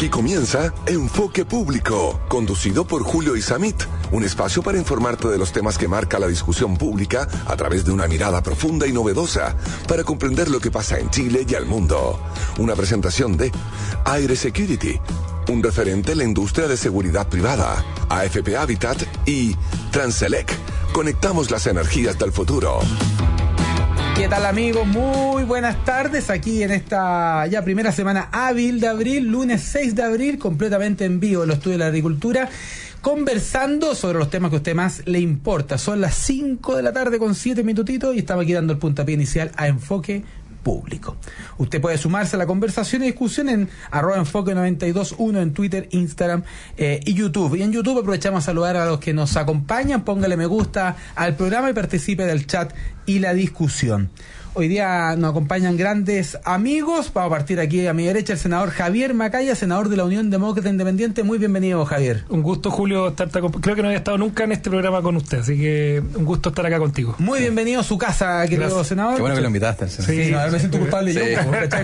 Aquí comienza Enfoque Público, conducido por Julio Isamit, un espacio para informarte de los temas que marca la discusión pública a través de una mirada profunda y novedosa para comprender lo que pasa en Chile y al mundo. Una presentación de Aire Security, un referente en la industria de seguridad privada, AFP Habitat y Transelec. Conectamos las energías del futuro. ¿Qué tal, amigos? Muy buenas tardes aquí en esta ya primera semana hábil de abril, lunes 6 de abril, completamente en vivo en los estudios de la agricultura, conversando sobre los temas que a usted más le importa. Son las 5 de la tarde con 7 minutitos y estamos aquí dando el puntapié inicial a Enfoque Público. Usted puede sumarse a la conversación y discusión en @enfoque921 en Twitter, Instagram y YouTube. Y en YouTube aprovechamos a saludar a los que nos acompañan. Póngale me gusta al programa y participe del chat y la discusión. Hoy día nos acompañan grandes amigos. Vamos a partir aquí a mi derecha el senador Javier Macaya, senador de la Unión Demócrata Independiente. Muy bienvenido, Javier. Un gusto, Julio, creo que no había estado nunca en este programa con usted, así que un gusto estar acá contigo. Muy bienvenido a su casa, querido senador. Qué bueno que lo invitaste. Sí, no, me siento culpable yo.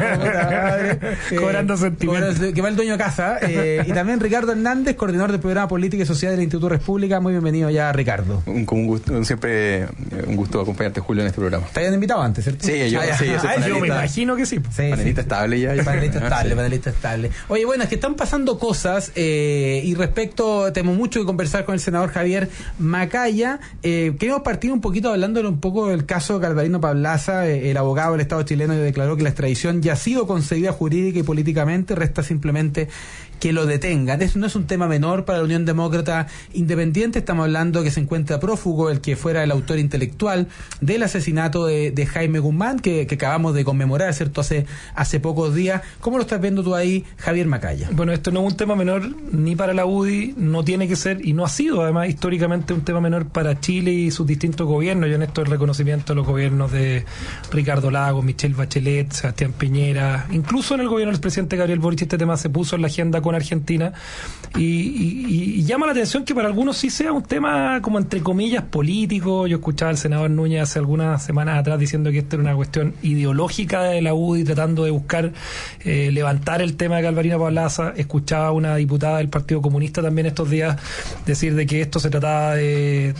Cobrando sentimientos. Que va el dueño de casa. Y también Ricardo Hernández, coordinador del programa Política y Social del Instituto República. Muy bienvenido ya, Ricardo. Un gusto, siempre un gusto acompañarte, Julio, en este programa. ¿Te habían invitado antes, cierto? Sí, yo me imagino que sí. Panelista estable ya. Panelista estable. Oye, bueno, es que están pasando cosas y tenemos mucho que conversar con el senador Javier Macaya. Queremos partir un poquito hablándole un poco del caso de Galvarino Pablaza. El abogado del Estado chileno declaró que la extradición ya ha sido concedida jurídica y políticamente, resta simplemente que lo detengan. Eso no es un tema menor para la Unión Demócrata Independiente. Estamos hablando que se encuentra prófugo el que fuera el autor intelectual del asesinato de Jaime Guzmán, que acabamos de conmemorar, ¿cierto? Hace pocos días. ¿Cómo lo estás viendo tú ahí, Javier Macaya? Bueno, esto no es un tema menor ni para la UDI, no tiene que ser, y no ha sido además históricamente un tema menor para Chile y sus distintos gobiernos. Yo en esto el reconocimiento de los gobiernos de Ricardo Lagos, Michelle Bachelet, Sebastián Piñera, incluso en el gobierno del presidente Gabriel Boric este tema se puso en la agenda con Argentina y llama la atención que para algunos sí sea un tema como entre comillas político. Yo escuchaba al senador Núñez hace algunas semanas atrás diciendo que esta era una cuestión ideológica de la UDI tratando de buscar levantar el tema de Galvarino Pablaza. Escuchaba a una diputada del Partido Comunista también estos días decir de que esto se trataba de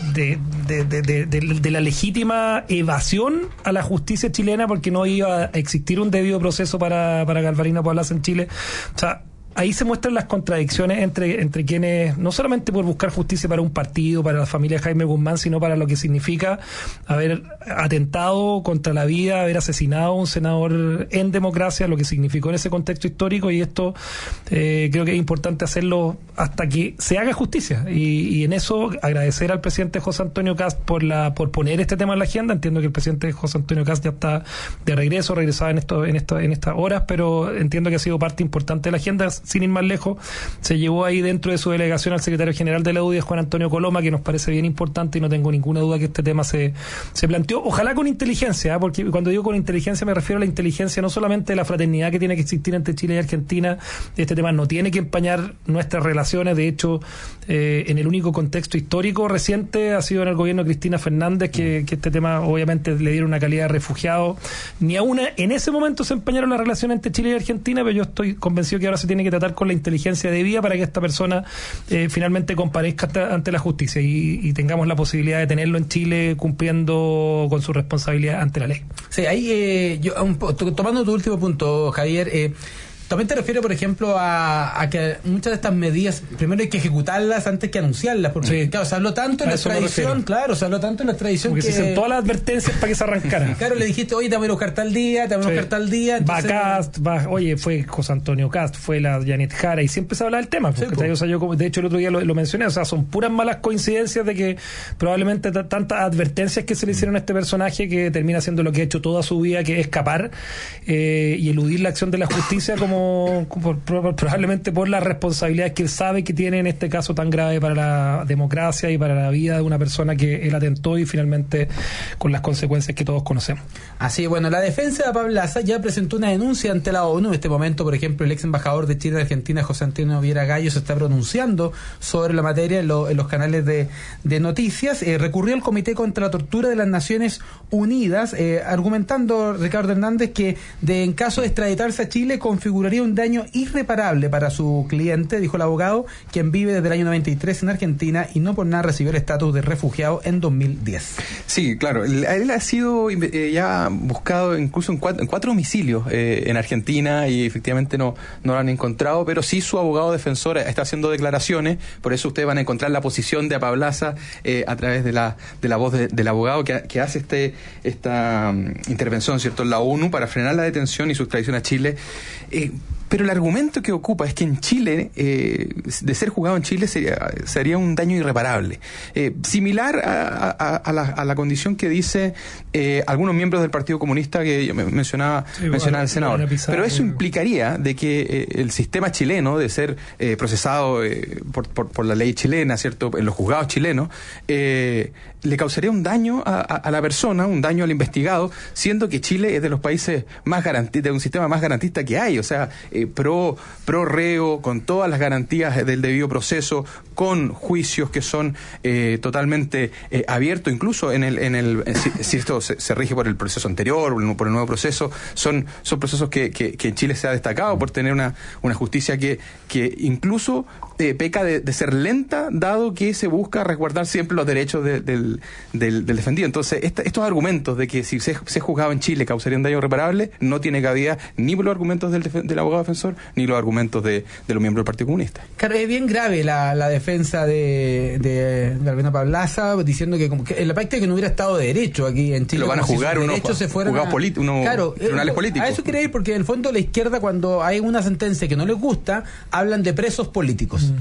la legítima evasión a la justicia chilena porque no iba a existir un debido proceso para Galvarino Pablaza en Chile. O sea, ahí se muestran las contradicciones entre quienes, no solamente por buscar justicia para un partido, para la familia de Jaime Guzmán, sino para lo que significa haber atentado contra la vida, haber asesinado a un senador en democracia, lo que significó en ese contexto histórico, y esto creo que es importante hacerlo hasta que se haga justicia. Y en eso agradecer al presidente José Antonio Kast por poner este tema en la agenda. Entiendo que el presidente José Antonio Kast ya está de regresaba en estas horas, pero entiendo que ha sido parte importante de la agenda. Sin ir más lejos, se llevó ahí dentro de su delegación al secretario general de la UDI, Juan Antonio Coloma, que nos parece bien importante y no tengo ninguna duda que este tema se planteó, ojalá con inteligencia, porque cuando digo con inteligencia me refiero a la inteligencia no solamente de la fraternidad que tiene que existir entre Chile y Argentina. Este tema no tiene que empañar nuestras relaciones, de hecho en el único contexto histórico reciente ha sido en el gobierno de Cristina Fernández que este tema obviamente le dieron una calidad de refugiado. Ni aún en ese momento se empañaron las relaciones entre Chile y Argentina, pero yo estoy convencido que ahora se tiene que tratar con la inteligencia debida para que esta persona finalmente comparezca ante la justicia y tengamos la posibilidad de tenerlo en Chile cumpliendo con su responsabilidad ante la ley. Sí, ahí tomando tu último punto, Javier, también te refiero, por ejemplo, a que muchas de estas medidas, primero hay que ejecutarlas antes que anunciarlas, porque claro, se habló tanto en la extradición, porque se hicieron todas las advertencias para que se arrancara. Claro, le dijiste, oye, te voy a buscar tal día, entonces, va Kast, fue José Antonio Kast, fue la Janet Jara, y siempre se habla del tema, porque, o sea, yo de hecho el otro día lo mencioné, o sea, son puras malas coincidencias de que probablemente tantas advertencias que se le hicieron a este personaje que termina haciendo lo que ha hecho toda su vida, que es escapar y eludir la acción de la justicia probablemente por las responsabilidades que él sabe que tiene en este caso tan grave para la democracia y para la vida de una persona que él atentó y finalmente con las consecuencias que todos conocemos. Así, bueno, la defensa de Pablaza ya presentó una denuncia ante la ONU. En este momento, por ejemplo, el ex embajador de Chile en Argentina, José Antonio Viera Gallo, se está pronunciando sobre la materia en los canales de noticias. Recurrió al Comité contra la Tortura de las Naciones Unidas, argumentando, Ricardo Hernández, que en caso de extraditarse a Chile configuraría causaría un daño irreparable para su cliente, dijo el abogado, quien vive desde el año 93 en Argentina y no por nada recibió el estatus de refugiado en 2010. Sí, claro. Él ha sido ya buscado incluso en cuatro domicilios en Argentina y efectivamente no lo han encontrado, pero sí su abogado defensor está haciendo declaraciones, por eso ustedes van a encontrar la posición de Apablaza a través de la voz del abogado que hace esta intervención, ¿cierto?, en la ONU para frenar la detención y su extradición a Chile. Pero el argumento que ocupa es que en Chile, de ser juzgado en Chile, sería un daño irreparable. Similar a la condición que dice algunos miembros del Partido Comunista que mencionaba el senador. Pero eso implicaría de que el sistema chileno, de ser procesado por la ley chilena, ¿cierto?, en los juzgados chilenos, le causaría un daño a la persona, un daño al investigado, siendo que Chile es de los países más garantistas, de un sistema más garantista que hay, o sea, pro reo, con todas las garantías del debido proceso, con juicios que son totalmente abiertos, incluso si esto se rige por el proceso anterior, por el nuevo proceso, son procesos que en Chile se ha destacado por tener una justicia que incluso peca de ser lenta, dado que se busca resguardar siempre los derechos del defendido. Entonces, estos argumentos de que si se juzgaba en Chile causaría un daño irreparable, no tiene cabida ni por los argumentos del abogado defensor, ni los argumentos de los miembros del Partido Comunista. Claro, es bien grave la defensa de Albino Apablaza, diciendo que como que en la práctica que no hubiera Estado de Derecho aquí en Chile. Lo van a juzgar unos tribunales políticos. A eso quiere ir porque en el fondo la izquierda, cuando hay una sentencia que no les gusta, hablan de presos políticos.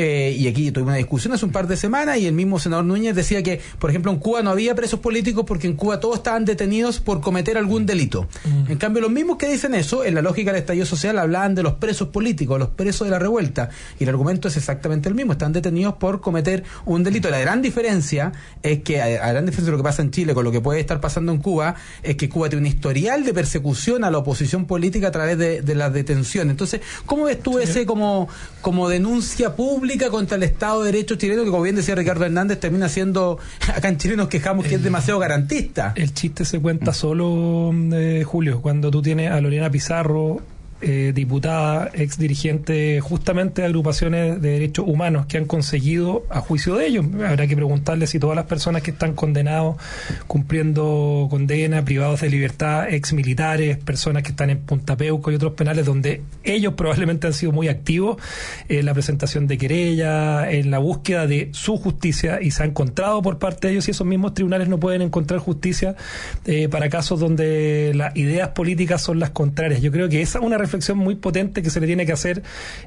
Y aquí tuvimos una discusión hace un par de semanas y el mismo senador Núñez decía que, por ejemplo, en Cuba no había presos políticos porque en Cuba todos estaban detenidos por cometer algún delito. En cambio, los mismos que dicen eso, en la lógica del estallido social, hablaban de los presos políticos, los presos de la revuelta, y el argumento es exactamente el mismo, están detenidos por cometer un delito. La gran diferencia es que, a gran diferencia de lo que pasa en Chile con lo que puede estar pasando en Cuba, es que Cuba tiene un historial de persecución a la oposición política a través de la detención. Entonces, ¿cómo ves tú ese como denuncia pública contra el Estado de Derecho chileno, que, como bien decía Ricardo Hernández, termina siendo, acá en Chile nos quejamos que es demasiado garantista? El chiste se cuenta solo, Julio, cuando tú tienes a Lorena Pizarro, diputada, ex dirigente justamente de agrupaciones de derechos humanos que han conseguido, a juicio de ellos, habrá que preguntarle si todas las personas que están condenados, cumpliendo condena, privados de libertad, ex militares, personas que están en Punta Peuco y otros penales donde ellos probablemente han sido muy activos en la presentación de querella, en la búsqueda de su justicia, y se ha encontrado por parte de ellos, y esos mismos tribunales no pueden encontrar justicia para casos donde las ideas políticas son las contrarias. Yo creo que esa es una reflexión muy potente que se le tiene que hacer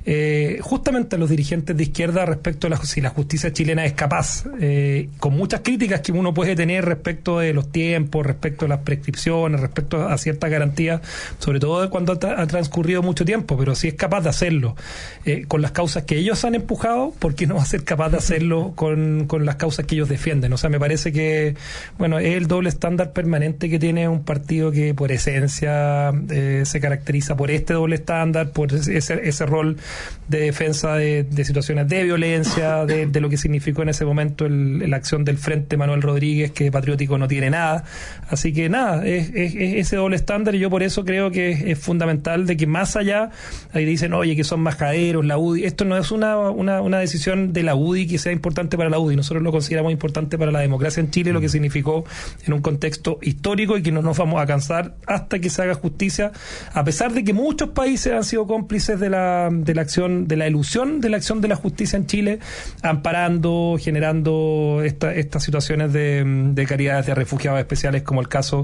justamente a los dirigentes de izquierda respecto a si la justicia chilena es capaz, con muchas críticas que uno puede tener respecto de los tiempos, respecto a las prescripciones, respecto a ciertas garantías, sobre todo cuando ha transcurrido mucho tiempo, pero si es capaz de hacerlo con las causas que ellos han empujado, ¿por qué no va a ser capaz de hacerlo con las causas que ellos defienden? O sea, me parece que, bueno, es el doble estándar permanente que tiene un partido que por esencia se caracteriza por este doble estándar, por ese rol de defensa de situaciones de violencia, de lo que significó en ese momento la acción del Frente Manuel Rodríguez, que patriótico no tiene nada. Así que nada, es ese doble estándar, y yo por eso creo que es fundamental de que más allá, ahí dicen, oye, que son majaderos, la UDI, esto no es una decisión de la UDI que sea importante para la UDI, nosotros lo consideramos importante para la democracia en Chile, lo que significó en un contexto histórico, y que no nos vamos a cansar hasta que se haga justicia, a pesar de que muchos países han sido cómplices de la acción, de la elusión de la acción de la justicia en Chile, amparando, generando estas situaciones de calidades de refugiados especiales, como el caso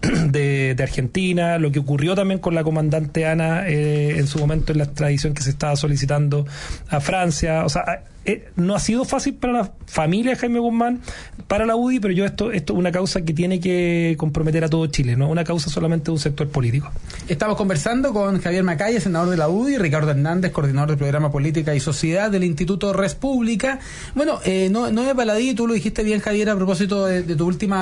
de Argentina, lo que ocurrió también con la comandante Ana en su momento en la extradición que se estaba solicitando a Francia. O sea, no ha sido fácil para la familia de Jaime Guzmán, para la UDI, pero esto es una causa que tiene que comprometer a todo Chile, no una causa solamente de un sector político. Estamos conversando con Javier Macaya, senador de la UDI, y Ricardo Hernández, coordinador del programa Política y Sociedad del Instituto Res Pública. Bueno, no es baladí, tú lo dijiste bien, Javier, a propósito de tu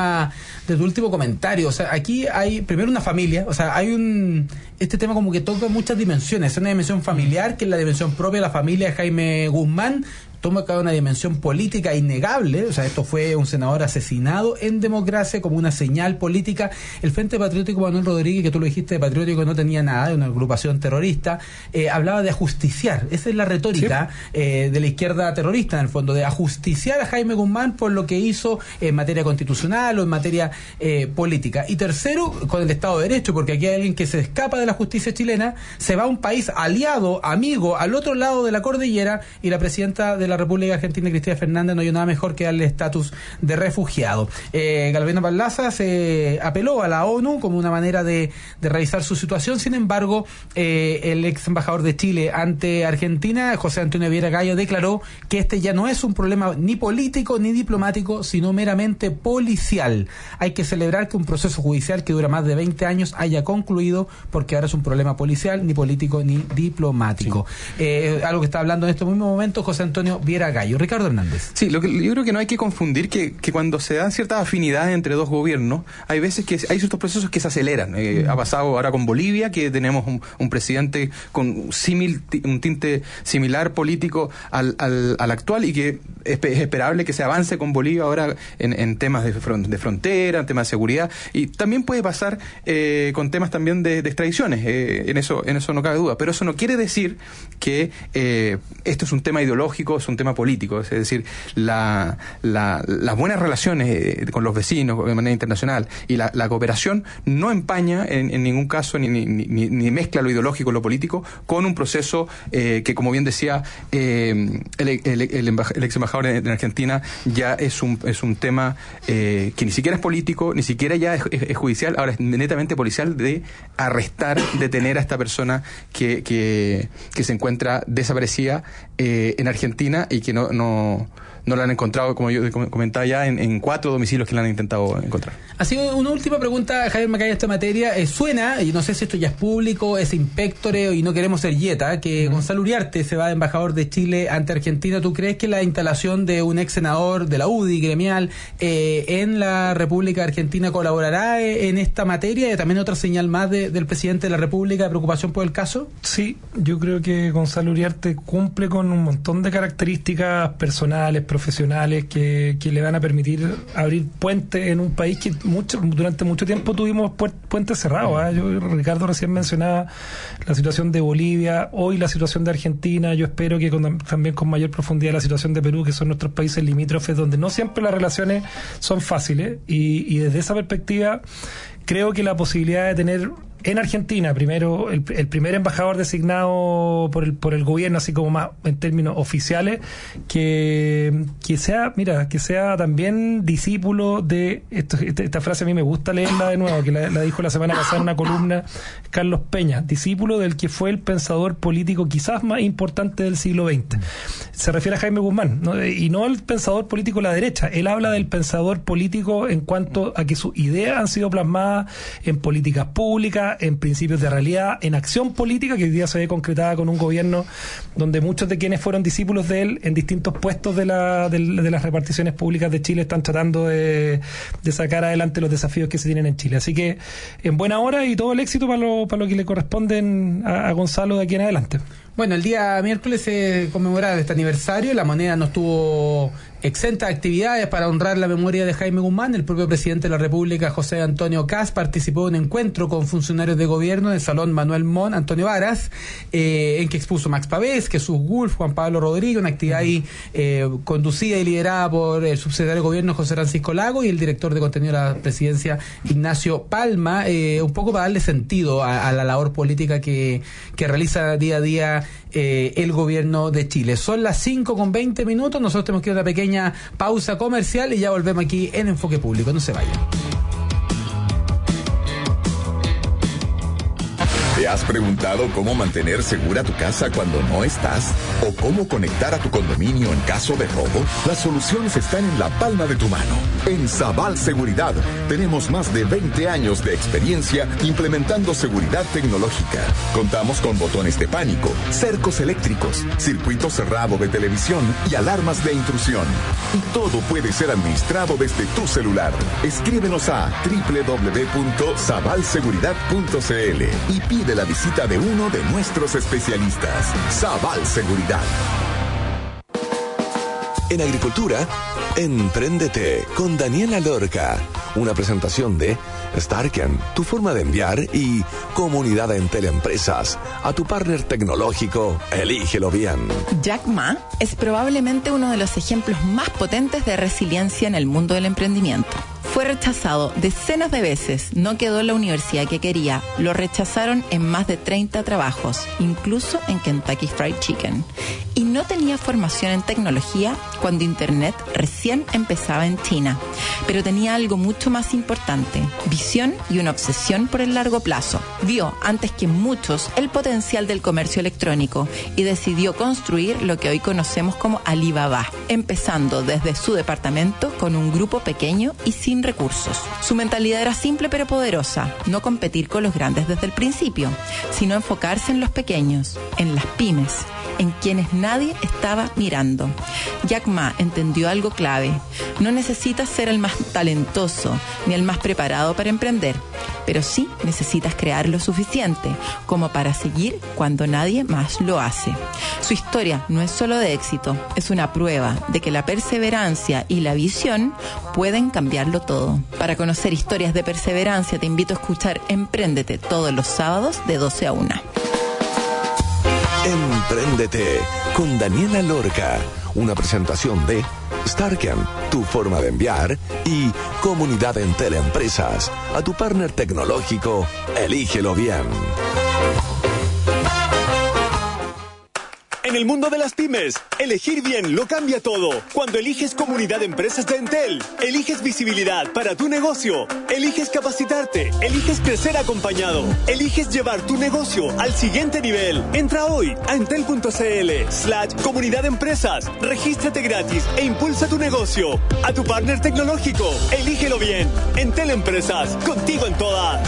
último comentario. O sea, aquí hay primero una familia, o sea, este tema como que toca muchas dimensiones. Es una dimensión familiar, que es la dimensión propia de la familia de Jaime Guzmán, toma cada una dimensión política innegable. O sea, esto fue un senador asesinado en democracia como una señal política. El Frente Patriótico Manuel Rodríguez, que tú lo dijiste, de patriótico no tenía nada, de una agrupación terrorista, hablaba de ajusticiar. Esa es la retórica de la izquierda terrorista, en el fondo, de ajusticiar a Jaime Guzmán por lo que hizo en materia constitucional o en materia política. Y tercero, con el Estado de Derecho, porque aquí hay alguien que se escapa de la justicia chilena, se va a un país aliado, amigo, al otro lado de la cordillera, y la presidenta de la República Argentina, Cristina Fernández, no hay nada mejor que darle estatus de refugiado. Galvino Barlaza se apeló a la ONU como una manera de revisar su situación. Sin embargo, el ex embajador de Chile ante Argentina, José Antonio Viera Gallo, declaró que este ya no es un problema ni político ni diplomático, sino meramente policial. Hay que celebrar que un proceso judicial que dura más de 20 años haya concluido, porque ahora es un problema policial, ni político ni diplomático. Algo que está hablando en este mismo momento José Antonio Viera Gallo. Ricardo Hernández. Sí, yo creo que no hay que confundir que cuando se dan ciertas afinidades entre dos gobiernos, hay veces que hay ciertos procesos que se aceleran. Ha pasado ahora con Bolivia, que tenemos un presidente con un tinte similar político al actual, y que es esperable que se avance con Bolivia ahora en temas de frontera, en temas de seguridad, y también puede pasar con temas también de extradiciones. En eso no cabe duda, pero eso no quiere decir que esto es un tema ideológico, es un tema político. Es decir, las buenas relaciones con los vecinos de manera internacional y la cooperación no empaña en ningún caso ni mezcla lo ideológico con lo político con un proceso que, como bien decía el ex embajador en Argentina, ya es un tema que ni siquiera es político, ni siquiera ya es judicial, ahora es netamente policial, de arrestar, detener a esta persona que se encuentra desaparecida en Argentina, y que no la han encontrado, como yo comentaba ya, en 4 domicilios que la han intentado encontrar. Así, una última pregunta, Javier Macaya, esta materia. Suena, y no sé si esto ya es público, es inspectore, y no queremos ser yeta, que Gonzalo Uriarte se va de embajador de Chile ante Argentina. ¿Tú crees que la instalación de un ex senador de la UDI gremial en la República Argentina colaborará en esta materia? ¿Y también otra señal más del presidente de la República de preocupación por el caso? Sí, yo creo que Gonzalo Uriarte cumple con un montón de características personales, profesionales, que le van a permitir abrir puentes en un país que durante mucho tiempo tuvimos puentes cerrados. Ricardo recién mencionaba la situación de Bolivia, hoy la situación de Argentina. Yo espero que también con mayor profundidad la situación de Perú, que son nuestros países limítrofes, donde no siempre las relaciones son fáciles, y desde esa perspectiva creo que la posibilidad de tener en Argentina, primero, el primer embajador designado por el gobierno, así como más en términos oficiales, que sea también discípulo de esto. Esta frase a mí me gusta leerla de nuevo, que la dijo la semana pasada en una columna Carlos Peña, discípulo del que fue el pensador político quizás más importante del siglo XX. Se refiere a Jaime Guzmán, ¿no? Y no al pensador político de la derecha. Él habla del pensador político en cuanto a que sus ideas han sido plasmadas en políticas públicas, en principios de realidad, en acción política, que hoy día se ve concretada con un gobierno donde muchos de quienes fueron discípulos de él en distintos puestos de las reparticiones públicas de Chile están tratando de sacar adelante los desafíos que se tienen en Chile. Así que en buena hora y todo el éxito para lo que le corresponden a Gonzalo de aquí en adelante. Bueno, el día miércoles se conmemoraba este aniversario. La Moneda no estuvo exenta de actividades para honrar la memoria de Jaime Guzmán. El propio presidente de la República, José Antonio Kast, participó en un encuentro con funcionarios de gobierno en el Salón Manuel Montt, Antonio Varas, en que expuso Max Pavés, Jesús Gulf, Juan Pablo Rodríguez, una actividad ahí conducida y liderada por el subsecretario de Gobierno, José Francisco Lago, y el director de contenido de la presidencia, Ignacio Palma, un poco para darle sentido a la labor política que realiza día a día el gobierno de Chile. Son las 5:20. Nosotros tenemos que ir a una pequeña pausa comercial y ya volvemos aquí en Enfoque Público. No se vayan. ¿Te has preguntado cómo mantener segura tu casa cuando no estás? ¿O cómo conectar a tu condominio en caso de robo? Las soluciones están en la palma de tu mano. En Sabal Seguridad tenemos más de 20 años de experiencia implementando seguridad tecnológica. Contamos con botones de pánico, cercos eléctricos, circuito cerrado de televisión y alarmas de intrusión. Y todo puede ser administrado desde tu celular. Escríbenos a www.sabalseguridad.cl y pide la visita de uno de nuestros especialistas. Sabal Seguridad. En agricultura, Empréndete con Daniela Lorca. Una presentación de Starken, tu forma de enviar, y Comunidad Entel Empresas. A tu partner tecnológico, elígelo bien. Jack Ma es probablemente uno de los ejemplos más potentes de resiliencia en el mundo del emprendimiento. Fue rechazado decenas de veces, no quedó en la universidad que quería, lo rechazaron en más de 30 trabajos, incluso en Kentucky Fried Chicken. Y no tenía formación en tecnología cuando Internet recién empezaba en China. Pero tenía algo mucho más importante, visión y una obsesión por el largo plazo. Vio, antes que muchos, el potencial del comercio electrónico y decidió construir lo que hoy conocemos como Alibaba, empezando desde su departamento con un grupo pequeño y sin recursos. Su mentalidad era simple pero poderosa, no competir con los grandes desde el principio, sino enfocarse en los pequeños, en las pymes, en quienes nadie estaba mirando. Jack Ma entendió algo clave: no necesitas ser el más talentoso ni el más preparado para emprender, pero sí necesitas crear lo suficiente como para seguir cuando nadie más lo hace. Su historia no es solo de éxito, es una prueba de que la perseverancia y la visión pueden cambiarlo todo. Para conocer historias de perseverancia te invito a escuchar Empréndete todos los sábados de 12 a 1. Empréndete con Daniela Lorca. Una presentación de Starken, tu forma de enviar, y Comunidad Entel Empresas. A tu partner tecnológico, elígelo bien. En el mundo de las pymes, elegir bien lo cambia todo. Cuando eliges Comunidad de Empresas de Entel, eliges visibilidad para tu negocio, eliges capacitarte, eliges crecer acompañado, eliges llevar tu negocio al siguiente nivel. Entra hoy a entel.cl/Comunidad de Empresas, regístrate gratis e impulsa tu negocio. A tu partner tecnológico, elígelo bien. Entel Empresas, contigo en todas.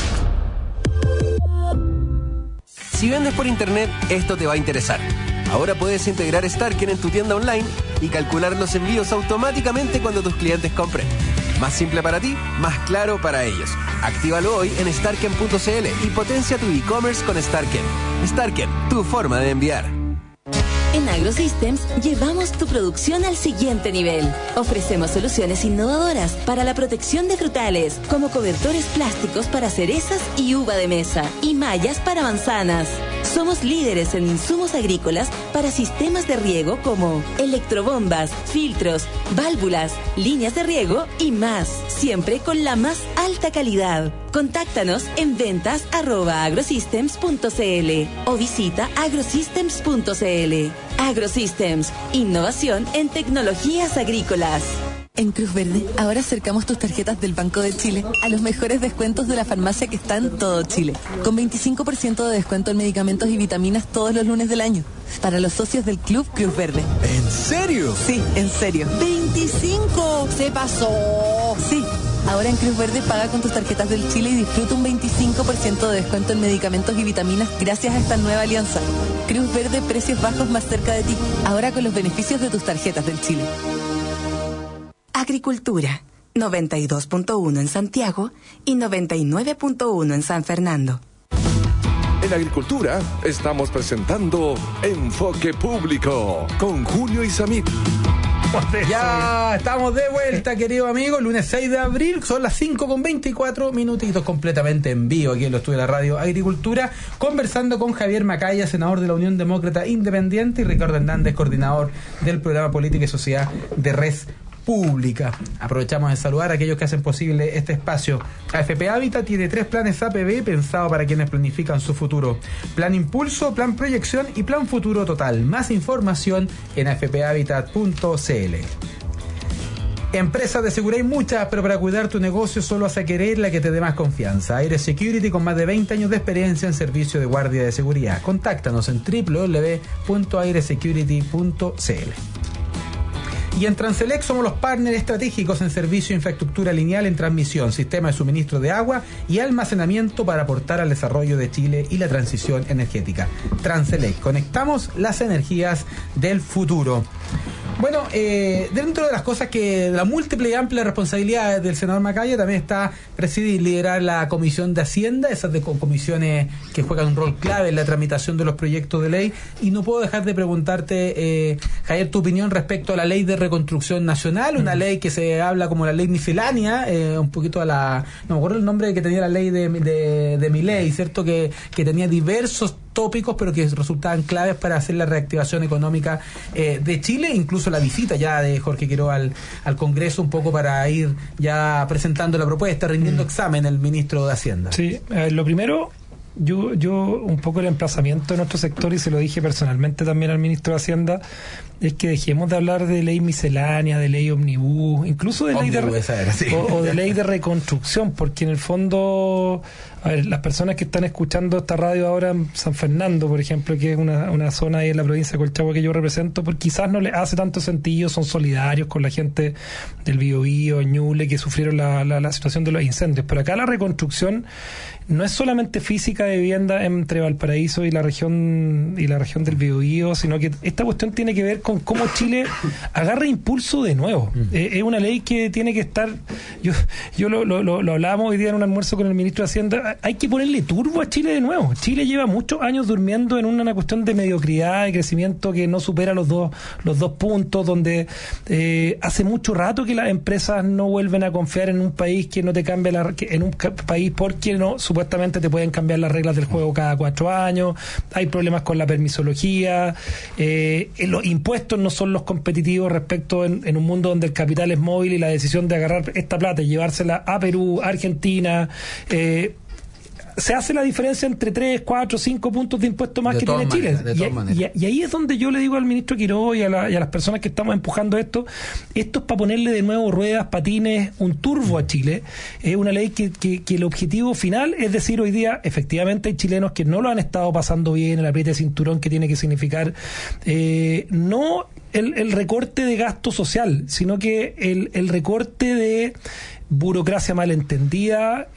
Si vendes por internet, esto te va a interesar. Ahora puedes integrar Starken en tu tienda online y calcular los envíos automáticamente cuando tus clientes compren. Más simple para ti, más claro para ellos. Actívalo hoy en starken.cl y potencia tu e-commerce con Starken. Starken, tu forma de enviar. En AgroSystems llevamos tu producción al siguiente nivel. Ofrecemos soluciones innovadoras para la protección de frutales, como cobertores plásticos para cerezas y uva de mesa, y mallas para manzanas. Somos líderes en insumos agrícolas para sistemas de riego como electrobombas, filtros, válvulas, líneas de riego y más, siempre con la más alta calidad. Contáctanos en ventas@agrosystems.cl o visita agrosystems.cl. AgroSystems, innovación en tecnologías agrícolas. En Cruz Verde, ahora acercamos tus tarjetas del Banco de Chile a los mejores descuentos de la farmacia que está en todo Chile, con 25% de descuento en medicamentos y vitaminas todos los lunes del año, para los socios del Club Cruz Verde. ¿En serio? Sí, en serio. ¡25! ¡Se pasó! Sí. Ahora en Cruz Verde paga con tus tarjetas del Chile y disfruta un 25% de descuento en medicamentos y vitaminas gracias a esta nueva alianza. Cruz Verde, precios bajos más cerca de ti. Ahora con los beneficios de tus tarjetas del Chile. Agricultura, 92.1 en Santiago y 99.1 en San Fernando. En agricultura estamos presentando Enfoque Público con Julio Isamit. Ya estamos de vuelta, querido amigo. Lunes 6 de abril, son las 5:24 minutitos, completamente en vivo aquí en los estudios de la radio Agricultura, conversando con Javier Macaya, senador de la Unión Demócrata Independiente, y Ricardo Hernández, coordinador del programa Política y Sociedad de Res Pública. Aprovechamos de saludar a aquellos que hacen posible este espacio. AFP Hábitat tiene 3 planes APB pensados para quienes planifican su futuro: Plan Impulso, Plan Proyección y Plan Futuro Total. Más información en afphabitat.cl. Empresas de seguridad hay muchas, pero para cuidar tu negocio solo vas a querer la que te dé más confianza. Aire Security, con más de 20 años de experiencia en servicio de guardia de seguridad. Contáctanos en www.airesecurity.cl. Y en Transelec somos los partners estratégicos en servicio de infraestructura lineal en transmisión, sistema de suministro de agua y almacenamiento para aportar al desarrollo de Chile y la transición energética. Transelec, conectamos las energías del futuro. Bueno, dentro de las cosas que la múltiple y amplia responsabilidad del senador Macaya también está presidir y liderar la Comisión de Hacienda, esas de comisiones que juegan un rol clave en la tramitación de los proyectos de ley. Y no puedo dejar de preguntarte, Javier, tu opinión respecto a la Ley de Reconstrucción Nacional, una ley que se habla como la ley miscelánea, un poquito a la... No me acuerdo el nombre que tenía la ley de Milei, ¿cierto? Que tenía diversos tópicos, pero que resultaban claves para hacer la reactivación económica de Chile, incluso la visita ya de Jorge Queró al Congreso, un poco para ir ya presentando la propuesta, rindiendo examen el ministro de Hacienda. Sí, lo primero, yo un poco el emplazamiento de nuestro sector, y se lo dije personalmente también al ministro de Hacienda, es que dejemos de hablar de ley miscelánea, de ley omnibus, incluso de ley de ley de reconstrucción, porque en el fondo, a ver, las personas que están escuchando esta radio ahora en San Fernando, por ejemplo, que es una zona ahí en la provincia de Colchagua que yo represento, pues quizás no les hace tanto sentido, son solidarios con la gente del Biobío, Ñuble, que sufrieron la situación de los incendios, pero acá la reconstrucción no es solamente física de vivienda entre Valparaíso y la región del Biobío, sino que esta cuestión tiene que ver con cómo Chile agarra impulso de nuevo. Es una ley que tiene que estar, yo lo hablábamos hoy día en un almuerzo con el ministro de Hacienda, hay que ponerle turbo a Chile de nuevo. Chile lleva muchos años durmiendo en una cuestión de mediocridad, de crecimiento que no supera los dos puntos, donde hace mucho rato que las empresas no vuelven a confiar en un país que no te cambia en un país porque no supuestamente te pueden cambiar las reglas del juego cada 4 años, hay problemas con la permisología, los impuestos no son los competitivos respecto en un mundo donde el capital es móvil y la decisión de agarrar esta plata y llevársela a Perú, Argentina, se hace la diferencia entre 3, 4, 5 puntos de impuesto más que tiene Chile. Y ahí es donde yo le digo al ministro Quiró y a las personas que estamos empujando esto es para ponerle de nuevo ruedas, patines, un turbo a Chile. Es una ley que el objetivo final es decir, hoy día efectivamente hay chilenos que no lo han estado pasando bien, el apriete de cinturón que tiene que significar no el recorte de gasto social, sino que el recorte de burocracia malentendida,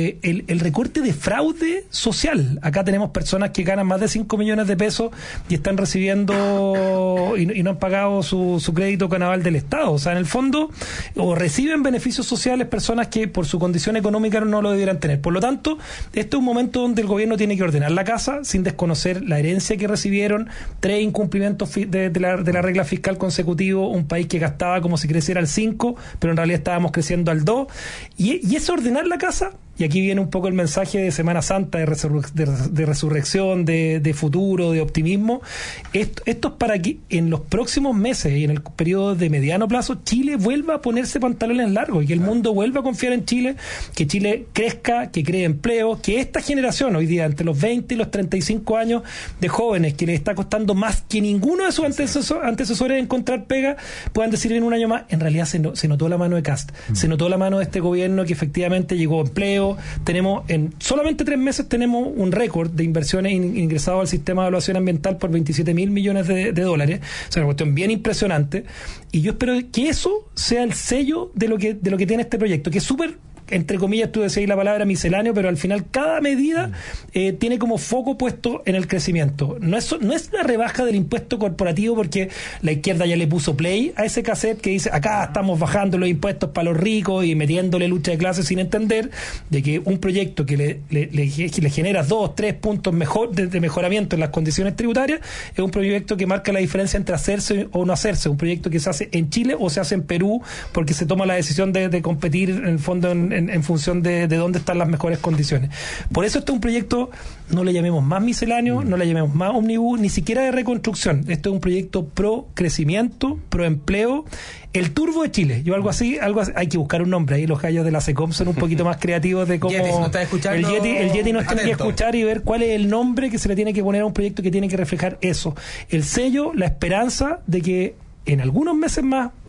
el recorte de fraude social. Acá tenemos personas que ganan más de 5 millones de pesos y están recibiendo y no han pagado su crédito con aval del Estado. O sea, en el fondo, o reciben beneficios sociales personas que por su condición económica no lo debieran tener. Por lo tanto, este es un momento donde el gobierno tiene que ordenar la casa sin desconocer la herencia que recibieron, 3 incumplimientos de la regla fiscal consecutivo, un país que gastaba como si creciera al 5, pero en realidad estábamos creciendo al 2. Y es ordenar la casa, y aquí viene un poco el mensaje de Semana Santa, de resurrección, de futuro, de optimismo. Esto es para que en los próximos meses y en el periodo de mediano plazo Chile vuelva a ponerse pantalones largos y que el mundo vuelva a confiar en Chile, que Chile crezca, que cree empleo, que esta generación hoy día, entre los 20 y los 35 años de jóvenes, que les está costando más que ninguno de sus antecesores encontrar pega, puedan decir en un año más, en realidad se notó la mano de Kast, se notó la mano de este gobierno que efectivamente llegó empleo. Tenemos en solamente 3 meses tenemos un récord de inversiones ingresadas al sistema de evaluación ambiental por 27.000 millones de dólares. O sea, una cuestión bien impresionante. Y yo espero que eso sea el sello de lo que tiene este proyecto, que es súper, entre comillas, tú decías la palabra misceláneo, pero al final cada medida tiene como foco puesto en el crecimiento. No es una rebaja del impuesto corporativo, porque la izquierda ya le puso play a ese cassette que dice acá estamos bajando los impuestos para los ricos y metiéndole lucha de clases, sin entender de que un proyecto que le genera 2, 3 puntos de mejoramiento en las condiciones tributarias es un proyecto que marca la diferencia entre hacerse o no hacerse, un proyecto que se hace en Chile o se hace en Perú, porque se toma la decisión de competir en el fondo en función de dónde están las mejores condiciones. Por eso este es un proyecto, no le llamemos más misceláneo, no le llamemos más omnibus, ni siquiera de reconstrucción. Este es un proyecto pro crecimiento, pro empleo, el turbo de Chile. Yo algo así, hay que buscar un nombre. Ahí los gallos de la SECOM son un poquito más creativos de cómo... Yeti, si no estás escuchando, el Yeti nos tiene que escuchar y ver cuál es el nombre que se le tiene que poner a un proyecto que tiene que reflejar eso. El sello, la esperanza de que en algunos meses más, yo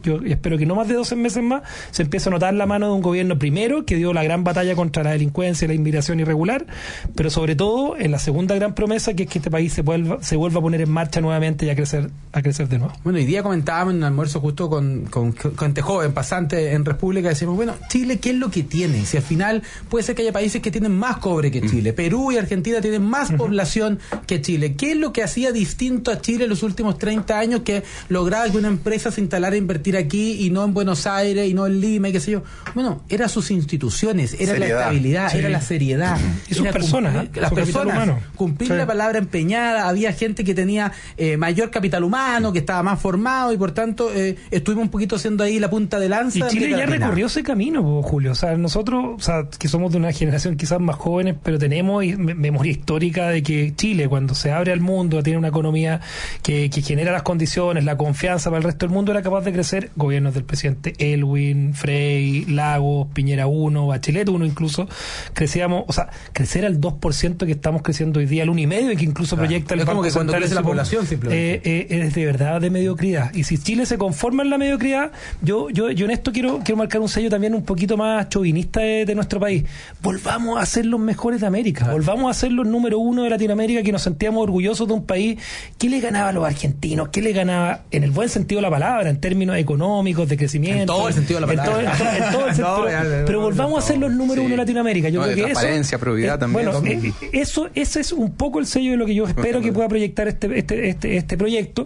yo espero que no más de 12 meses más, se empiece a notar la mano de un gobierno primero que dio la gran batalla contra la delincuencia y la inmigración irregular, pero sobre todo en la segunda gran promesa, que es que este país se vuelva a poner en marcha nuevamente y a crecer de nuevo. Bueno, hoy día comentábamos en un almuerzo justo con gente joven, pasante en República, decimos, bueno, Chile, ¿qué es lo que tiene? Si al final puede ser que haya países que tienen más cobre que Chile, Perú y Argentina tienen más población que Chile. ¿Qué es lo que hacía distinto a Chile en los últimos 30 años que lograba que una empresa se instalara a invertir aquí y no en Buenos Aires y no en Lima y qué sé yo? Bueno, eran sus instituciones, era seriedad. La estabilidad, era la seriedad. Y sus personas, las personas, cumplir la palabra empeñada. Había gente que tenía mayor capital humano, que estaba más formado y por tanto estuvimos un poquito haciendo ahí la punta de lanza. Y Chile ya recorrió ese camino, Julio. O sea, nosotros, que somos de una generación quizás más jóvenes, pero tenemos memoria histórica de que Chile, cuando se abre al mundo, tiene una economía que genera las condiciones, la confianza para el resto del mundo, era capaz de crecer. Gobiernos del presidente Elwin, Frey, Lagos, Piñera 1, Bachelet 1 incluso, crecíamos, o sea, crecer al 2% que estamos creciendo hoy día, al 1,5%, y que incluso proyecta el Banco Banco que cuando Central crece la población simplemente. Es de verdad de mediocridad. Y si Chile se conforma en la mediocridad, yo en esto quiero marcar un sello también un poquito más chauvinista de nuestro país. Volvamos a ser los mejores de América, volvamos a ser los número 1 de Latinoamérica, que nos sentíamos orgullosos de un país que le ganaba a los argentinos, que le ganaba en el buen sentido de la palabra, en términos económicos, de crecimiento. En todo el sentido de la palabra. En todo el sentido. Pero volvamos a ser los número 1 de Latinoamérica. Yo creo que transparencia, probidad también. Bueno, ese es un poco el sello de lo que yo espero que pueda proyectar este proyecto.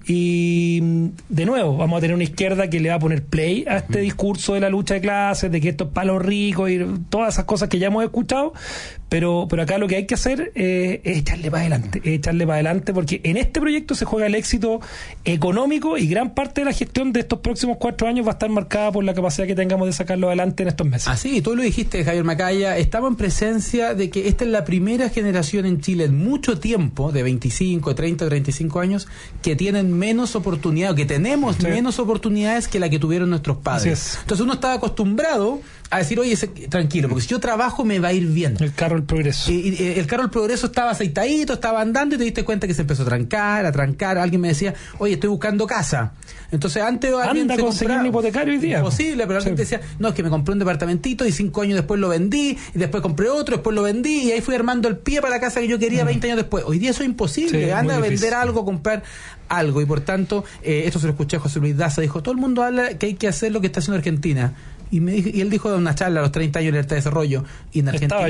Y de nuevo, vamos a tener una izquierda que le va a poner play a este discurso de la lucha de clases, de que esto es para los ricos y todas esas cosas que ya hemos escuchado, pero acá lo que hay que hacer es echarle para adelante, porque en este proyecto se juega el éxito económico y gran parte de la gestión de estos próximos 4 años va a estar marcada por la capacidad que tengamos de sacarlo adelante en estos meses. Así, tú lo dijiste, Javier Macaya, estamos en presencia de que esta es la primera generación en Chile en mucho tiempo, de 25, 30, 35 años, que tienen menos oportunidades, que tenemos menos oportunidades que la que tuvieron nuestros padres. Entonces uno estaba acostumbrado a decir, oye, tranquilo, porque si yo trabajo me va a ir bien. El carro del progreso. Y el carro del progreso estaba aceitadito, estaba andando y te diste cuenta que se empezó a trancar. Alguien me decía, oye, estoy buscando casa. Entonces antes alguien a conseguir un hipotecario hoy día. Imposible, pero alguien te decía, no, es que me compré un departamentito y 5 años después lo vendí, y después compré otro, después lo vendí, y ahí fui armando el pie para la casa que yo quería 20 años después. Hoy día eso es imposible. Anda a vender algo, comprar algo, y por tanto, esto se lo escuché a José Luis Daza, dijo, todo el mundo habla que hay que hacer lo que está haciendo Argentina. Y él dijo de una charla a los 30 años de libertad de desarrollo, y en Argentina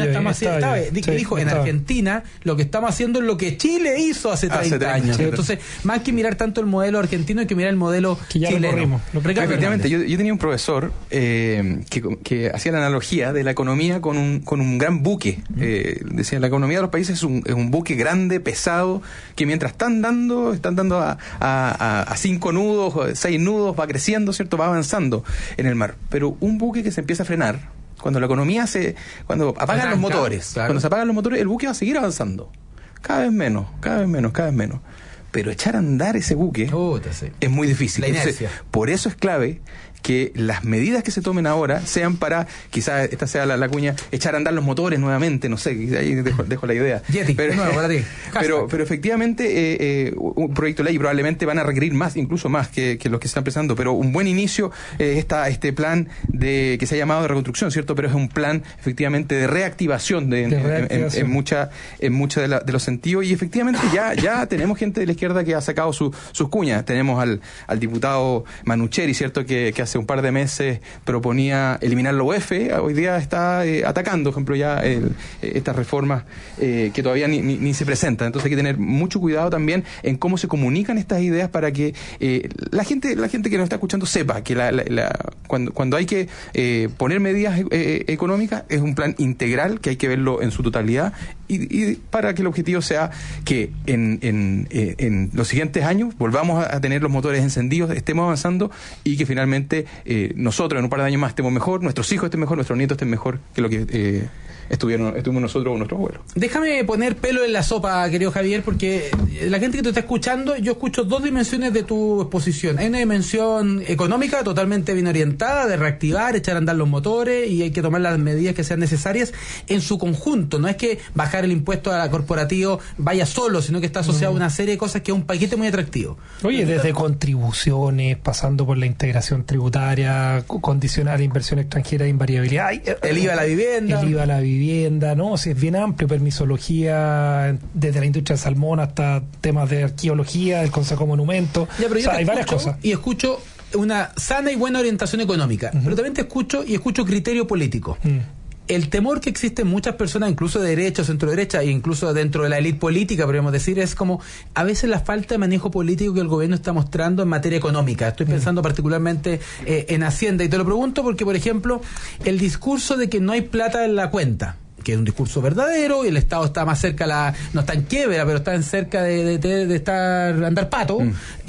en Argentina lo que estamos haciendo es lo que Chile hizo hace 30 años. Entonces, más que mirar tanto el modelo argentino, hay que mirar el modelo que ya chileno. Efectivamente, yo tenía un profesor que hacía la analogía de la economía con un gran buque. Decía, la economía de los países es un buque grande, pesado, que mientras están dando a 5 nudos, 6 nudos, va creciendo, ¿cierto? Va avanzando en el mar. Pero un buque que se empieza a frenar, cuando la economía cuando apagan los motores, cuando se apagan los motores, el buque va a seguir avanzando. Cada vez menos. Pero echar a andar ese buque es muy difícil. Entonces, por eso es clave que las medidas que se tomen ahora sean para, quizás esta sea la cuña, echar a andar los motores nuevamente, no sé, ahí dejo la idea. Pero efectivamente un proyecto de ley probablemente van a requerir incluso más que los que se están presentando, pero un buen inicio está este plan que se ha llamado de reconstrucción, ¿cierto? Pero es un plan efectivamente de reactivación en mucha de los sentidos, y efectivamente ya tenemos gente de la izquierda que ha sacado sus cuñas. Tenemos al diputado Manucheri, ¿cierto? Que hace un par de meses proponía eliminar la UEF, hoy día está atacando, por ejemplo, ya estas reformas que todavía ni se presentan. Entonces hay que tener mucho cuidado también en cómo se comunican estas ideas para que la gente que nos está escuchando sepa que cuando hay que poner medidas económicas es un plan integral que hay que verlo en su totalidad, y para que el objetivo sea que en los siguientes años volvamos a tener los motores encendidos, estemos avanzando, y que finalmente nosotros en un par de años más estemos mejor, nuestros hijos estén mejor, nuestros nietos estén mejor que lo que estuvimos nosotros con nuestros vuelos. Déjame poner pelo en la sopa, querido Javier, porque la gente que te está escuchando, yo escucho dos dimensiones de tu exposición. Hay una dimensión económica totalmente bien orientada, de reactivar, echar a andar los motores, y hay que tomar las medidas que sean necesarias en su conjunto. No es que bajar el impuesto a corporativo vaya solo, sino que está asociado a una serie de cosas que es un paquete muy atractivo. Oye, desde contribuciones, pasando por la integración tributaria, condicionar inversión extranjera de invariabilidad, el IVA a la vivienda. El IVA a la vivienda, ¿no? Si es bien amplio, permisología, desde la industria del salmón hasta temas de arqueología, del Consejo Monumento. Hay varias cosas. Y escucho una sana y buena orientación económica, pero también te escucho criterio político. El temor que existe en muchas personas, incluso de derecha o centro-derecha, e incluso dentro de la élite política, podríamos decir, es como a veces la falta de manejo político que el gobierno está mostrando en materia económica. Estoy pensando particularmente en Hacienda, y te lo pregunto porque, por ejemplo, el discurso de que no hay plata en la cuenta, que es un discurso verdadero, y el Estado está más cerca, no está en quiebra, pero está en cerca de estar andar pato.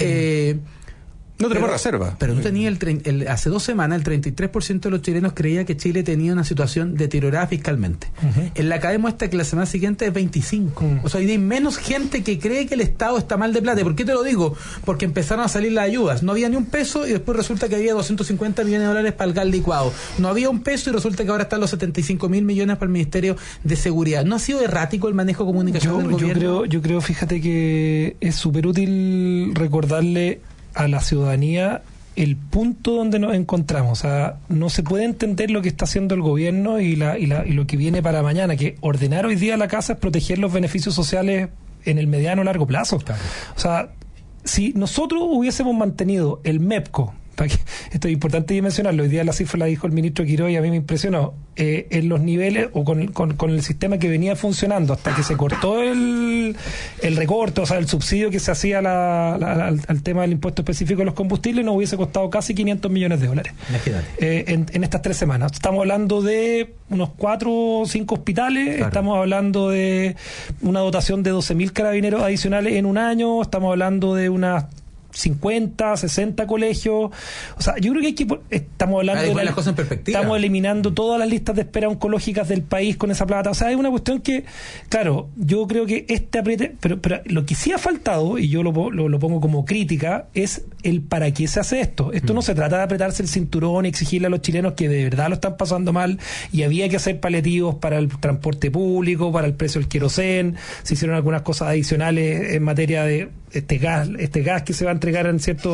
No tenemos reserva. Pero no tenía hace 2 semanas el 33% de los chilenos creía que Chile tenía una situación deteriorada fiscalmente. En la CADE muestra que la semana siguiente es 25%. O sea, hay menos gente que cree que el Estado está mal de plata. ¿Por qué te lo digo? Porque empezaron a salir las ayudas. No había ni un peso, y después resulta que había 250 millones de dólares para el gas licuado. No había un peso, y resulta que ahora están los 75.000 millones para el Ministerio de Seguridad. ¿No ha sido errático el manejo de comunicación del gobierno? Yo creo, fíjate que es súper útil recordarle a la ciudadanía el punto donde nos encontramos. O sea, no se puede entender lo que está haciendo el gobierno y lo que viene para mañana, que ordenar hoy día la casa es proteger los beneficios sociales en el mediano o largo plazo. Claro. O sea, si nosotros hubiésemos mantenido el MEPCO, esto es importante dimensionarlo, hoy día la cifra la dijo el ministro Quiroga y a mí me impresionó, en los niveles o con el sistema que venía funcionando hasta que se cortó el recorte, o sea, el subsidio que se hacía al tema del impuesto específico de los combustibles, nos hubiese costado casi 500 millones de dólares en estas 3 semanas. Estamos hablando de unos 4 o 5 hospitales, claro. Estamos hablando de una dotación de 12.000 carabineros adicionales en un año, estamos hablando de unas 50, 60 colegios. O sea, yo creo que estamos hablando de las cosas en perspectiva. Estamos eliminando todas las listas de espera oncológicas del país con esa plata. O sea, es una cuestión que, claro, yo creo que este apriete, pero lo que sí ha faltado, y yo lo pongo como crítica, es el para qué se hace esto. Esto no se trata de apretarse el cinturón y exigirle a los chilenos que de verdad lo están pasando mal, y había que hacer paliativos para el transporte público, para el precio del querosén, se hicieron algunas cosas adicionales en materia de este gas que se va a entregar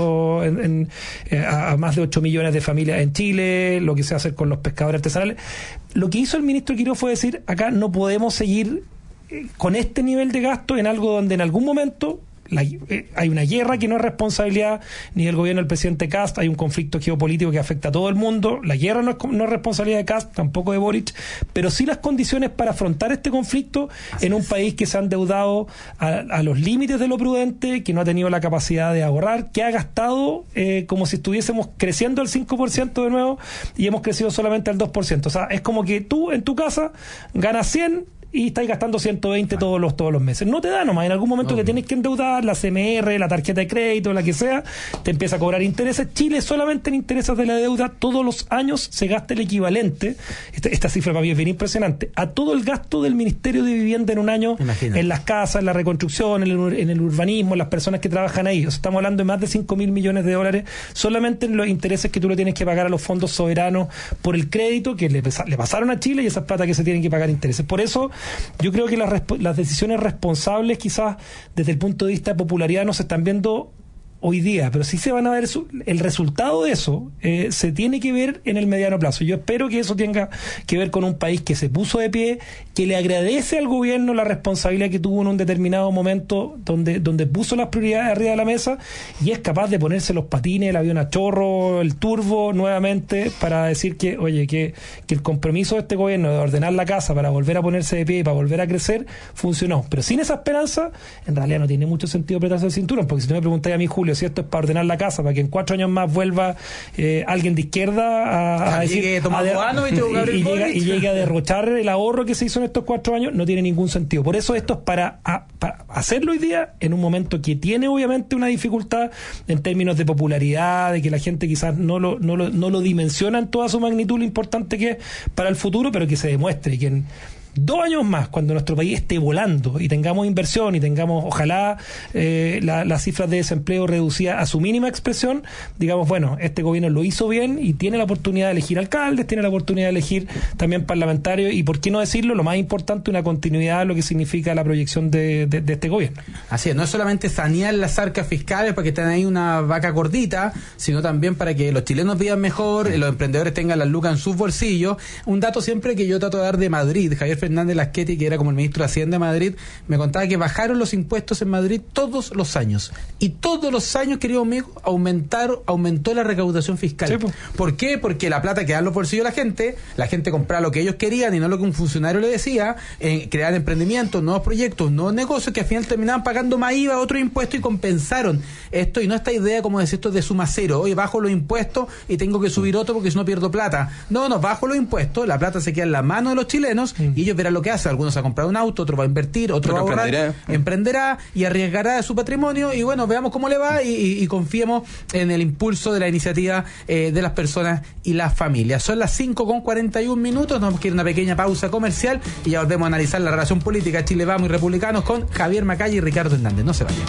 a más de 8 millones de familias en Chile, lo que se va a hacer con los pescadores artesanales. Lo que hizo el ministro Quiroga fue decir, acá no podemos seguir con este nivel de gasto en algo donde en algún momento hay una guerra que no es responsabilidad ni del gobierno del presidente Kast, hay un conflicto geopolítico que afecta a todo el mundo, la guerra no es responsabilidad de Kast, tampoco de Boric, pero sí las condiciones para afrontar este conflicto en un país que se ha endeudado a los límites de lo prudente, que no ha tenido la capacidad de ahorrar, que ha gastado como si estuviésemos creciendo al 5% de nuevo y hemos crecido solamente al 2%. O sea, es como que tú en tu casa ganas 100 y estáis gastando 120 todos los meses. No te da nomás, en algún momento te tienes que endeudar, la CMR, la tarjeta de crédito, la que sea, te empieza a cobrar intereses. Chile solamente en intereses de la deuda todos los años se gasta el equivalente, esta cifra para mí es bien impresionante, a todo el gasto del Ministerio de Vivienda en un año. Imagínate. En las casas, en la reconstrucción, en el urbanismo, en las personas que trabajan ahí. O sea, estamos hablando de más de 5.000 millones de dólares solamente en los intereses que tú le tienes que pagar a los fondos soberanos por el crédito que le pasaron a Chile, y esas plata que se tienen que pagar intereses. Por eso yo creo que las decisiones responsables, quizás desde el punto de vista de popularidad, no se están viendo hoy día, pero sí se van a ver el resultado de eso, se tiene que ver en el mediano plazo. Yo espero que eso tenga que ver con un país que se puso de pie, que le agradece al gobierno la responsabilidad que tuvo en un determinado momento donde puso las prioridades arriba de la mesa y es capaz de ponerse los patines, el avión a chorro, el turbo nuevamente para decir que, oye, que el compromiso de este gobierno de ordenar la casa para volver a ponerse de pie y para volver a crecer funcionó. Pero sin esa esperanza, en realidad no tiene mucho sentido apretarse el cinturón, porque si tú me preguntas a mí, Julio, si esto es para ordenar la casa, para que en 4 años más vuelva alguien de izquierda a decir, y llegue a derrochar el ahorro que se hizo en estos 4 años, no tiene ningún sentido. Por eso esto es para hacerlo hoy día en un momento que tiene obviamente una dificultad en términos de popularidad, de que la gente quizás no lo dimensiona en toda su magnitud lo importante que es para el futuro, pero que se demuestre, 2 años más, cuando nuestro país esté volando y tengamos inversión y tengamos, ojalá, las cifras de desempleo reducidas a su mínima expresión, digamos, bueno, este gobierno lo hizo bien y tiene la oportunidad de elegir alcaldes, tiene la oportunidad de elegir también parlamentarios y, por qué no decirlo, lo más importante, una continuidad de lo que significa la proyección de este gobierno. Así es, no es solamente sanear las arcas fiscales para que estén ahí una vaca gordita, sino también para que los chilenos vivan mejor, los emprendedores tengan las lucas en sus bolsillos. Un dato siempre que yo trato de dar de Madrid, Javier Fernández Lasqueti, que era como el ministro de Hacienda de Madrid, me contaba que bajaron los impuestos en Madrid todos los años. Y todos los años, querido amigo, aumentó la recaudación fiscal. Sí, pues. ¿Por qué? Porque la plata queda en los bolsillos de la gente compraba lo que ellos querían y no lo que un funcionario le decía, crear emprendimientos, nuevos proyectos, nuevos negocios que al final terminaban pagando más IVA, otro impuesto y compensaron esto. Y no esta idea, como decir, esto de suma cero, oye, bajo los impuestos y tengo que subir otro porque si no pierdo plata. No, bajo los impuestos, la plata se queda en la mano de los chilenos y ellos verán lo que hacen. Algunos va a comprar un auto, otro va a invertir, otro va a ahorrar, emprenderá y arriesgará de su patrimonio y bueno, veamos cómo le va y confiemos en el impulso de la iniciativa de las personas y las familias. Son las 5:41, nos vamos a ir a una pequeña pausa comercial y ya volvemos a analizar la relación política Chile Vamos y Republicanos con Javier Macaya y Ricardo Hernández. No se vayan.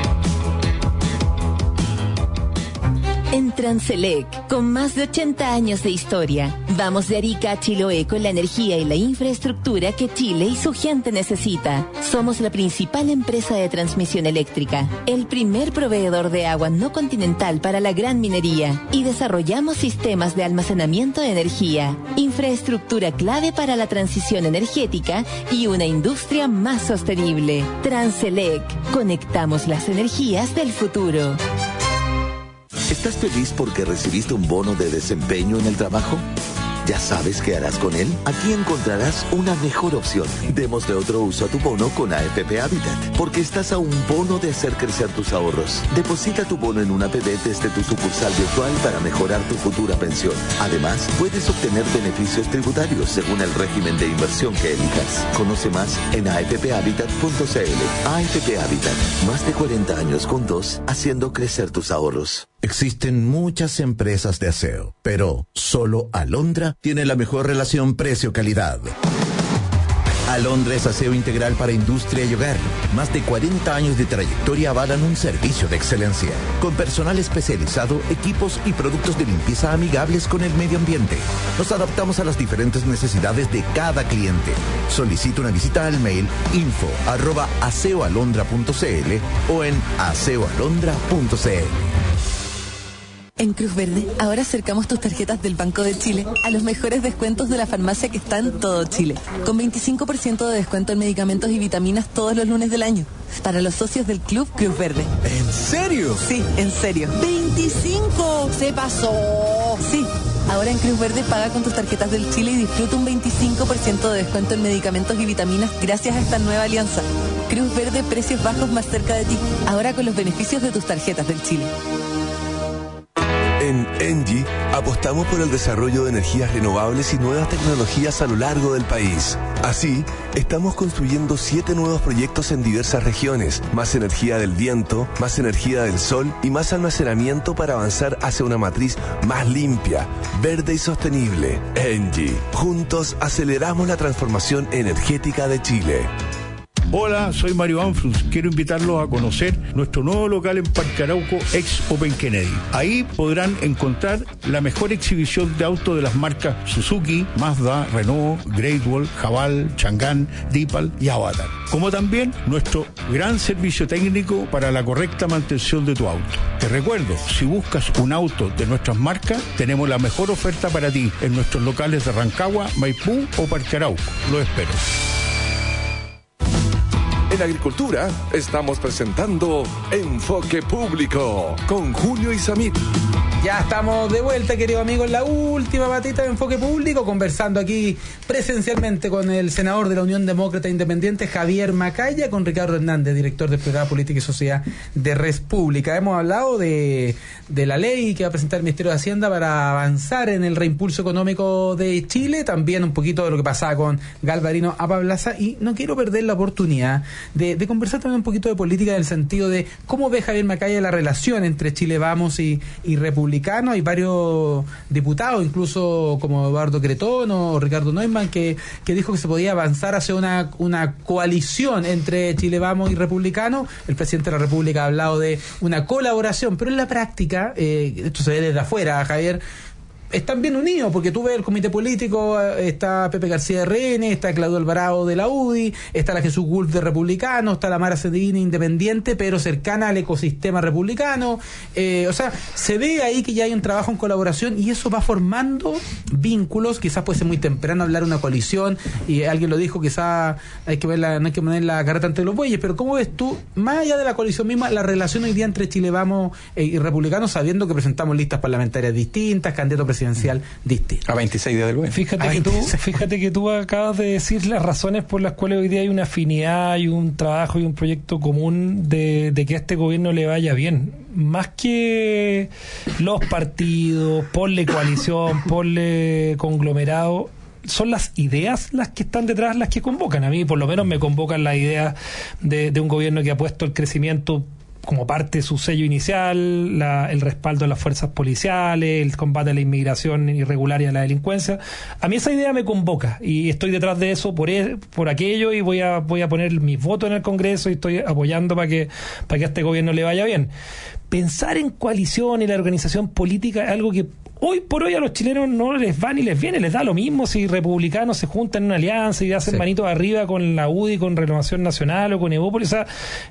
En Transelec, con más de 80 años de historia, vamos de Arica a Chiloé con la energía y la infraestructura que Chile y su gente necesita. Somos la principal empresa de transmisión eléctrica, el primer proveedor de agua no continental para la gran minería y desarrollamos sistemas de almacenamiento de energía, infraestructura clave para la transición energética y una industria más sostenible. Transelec, conectamos las energías del futuro. ¿Estás feliz porque recibiste un bono de desempeño en el trabajo? ¿Ya sabes qué harás con él? Aquí encontrarás una mejor opción. Démosle otro uso a tu bono con AFP Habitat, porque estás a un bono de hacer crecer tus ahorros. Deposita tu bono en una APB desde tu sucursal virtual para mejorar tu futura pensión. Además, puedes obtener beneficios tributarios según el régimen de inversión que elijas. Conoce más en afphabitat.cl. AFP Habitat, más de 40 años juntos, haciendo crecer tus ahorros. Existen muchas empresas de aseo, pero solo Alondra tiene la mejor relación precio-calidad. Alondra es aseo integral para industria y hogar. Más de 40 años de trayectoria avalan un servicio de excelencia. Con personal especializado, equipos y productos de limpieza amigables con el medio ambiente. Nos adaptamos a las diferentes necesidades de cada cliente. Solicita una visita al mail info@aseoalondra.cl o en aseoalondra.cl. En Cruz Verde, ahora acercamos tus tarjetas del Banco de Chile a los mejores descuentos de la farmacia que está en todo Chile. Con 25% de descuento en medicamentos y vitaminas todos los lunes del año. Para los socios del Club Cruz Verde. ¿En serio? Sí, en serio. ¡25! ¡Se pasó! Sí. Ahora en Cruz Verde paga con tus tarjetas del Chile y disfruta un 25% de descuento en medicamentos y vitaminas gracias a esta nueva alianza. Cruz Verde, precios bajos más cerca de ti. Ahora con los beneficios de tus tarjetas del Chile. En Engie apostamos por el desarrollo de energías renovables y nuevas tecnologías a lo largo del país. Así, estamos construyendo 7 nuevos proyectos en diversas regiones, más energía del viento, más energía del sol y más almacenamiento para avanzar hacia una matriz más limpia, verde y sostenible. Engie, juntos aceleramos la transformación energética de Chile. Hola, soy Mario Anfrus. Quiero invitarlos a conocer nuestro nuevo local en Parque Arauco, ex Open Kennedy. Ahí podrán encontrar la mejor exhibición de autos de las marcas Suzuki, Mazda, Renault, Great Wall, Haval, Chang'an, Deepal y Avatar. Como también nuestro gran servicio técnico para la correcta mantención de tu auto. Te recuerdo, si buscas un auto de nuestras marcas, tenemos la mejor oferta para ti en nuestros locales de Rancagua, Maipú o Parque Arauco. Lo espero. En Agricultura estamos presentando Enfoque Público con Julio Isamit. Ya estamos de vuelta, querido amigo, en la última patita de Enfoque Público, conversando aquí presencialmente con el senador de la Unión Demócrata Independiente, Javier Macaya, con Ricardo Hernández, director del Programa Política y Sociedad de Res Pública. Hemos hablado de la ley que va a presentar el Ministerio de Hacienda para avanzar en el reimpulso económico de Chile, también un poquito de lo que pasaba con Galvarino Apablaza, y no quiero perder la oportunidad de conversar también un poquito de política en el sentido de cómo ve Javier Macaya la relación entre Chile Vamos y República. Republicano hay varios diputados, incluso como Eduardo Cretón o Ricardo Neumann, que dijo que se podía avanzar hacia una coalición entre Chile Vamos y Republicano. El presidente de la República ha hablado de una colaboración, pero en la práctica, esto se ve desde afuera, Javier, están bien unidos, porque tú ves el comité político, está Pepe García de RN, está Claudio Alvarado de la UDI, está la Jesús Gulf de Republicano, está la Mara Cedini independiente, pero cercana al ecosistema republicano. O sea, se ve ahí que ya hay un trabajo en colaboración y eso va formando vínculos. Quizás puede ser muy temprano hablar de una coalición, y alguien lo dijo, quizás hay que verla, no hay que poner la carreta entre los bueyes, pero ¿cómo ves tú, más allá de la coalición misma, la relación hoy día entre Chile Vamos y Republicanos, sabiendo que presentamos listas parlamentarias distintas, candidatos presidencial distinto? A 26 días del gobierno. Fíjate que tú acabas de decir las razones por las cuales hoy día hay una afinidad y un trabajo y un proyecto común de que a este gobierno le vaya bien. Más que los partidos, ponle coalición, ponle conglomerado, son las ideas las que están detrás, las que convocan. A mí por lo menos me convocan las ideas de un gobierno que ha puesto el crecimiento como parte de su sello inicial, el respaldo a las fuerzas policiales, el combate a la inmigración irregular y a la delincuencia. A mí esa idea me convoca y estoy detrás de eso por aquello, y voy a poner mis votos en el Congreso y estoy apoyando para que a este gobierno le vaya bien. Pensar en coalición y la organización política es algo que hoy por hoy a los chilenos no les va ni les viene, les da lo mismo si republicanos se juntan en una alianza y hacen manitos arriba con la UDI, con Renovación Nacional o con Evópolis. O sea,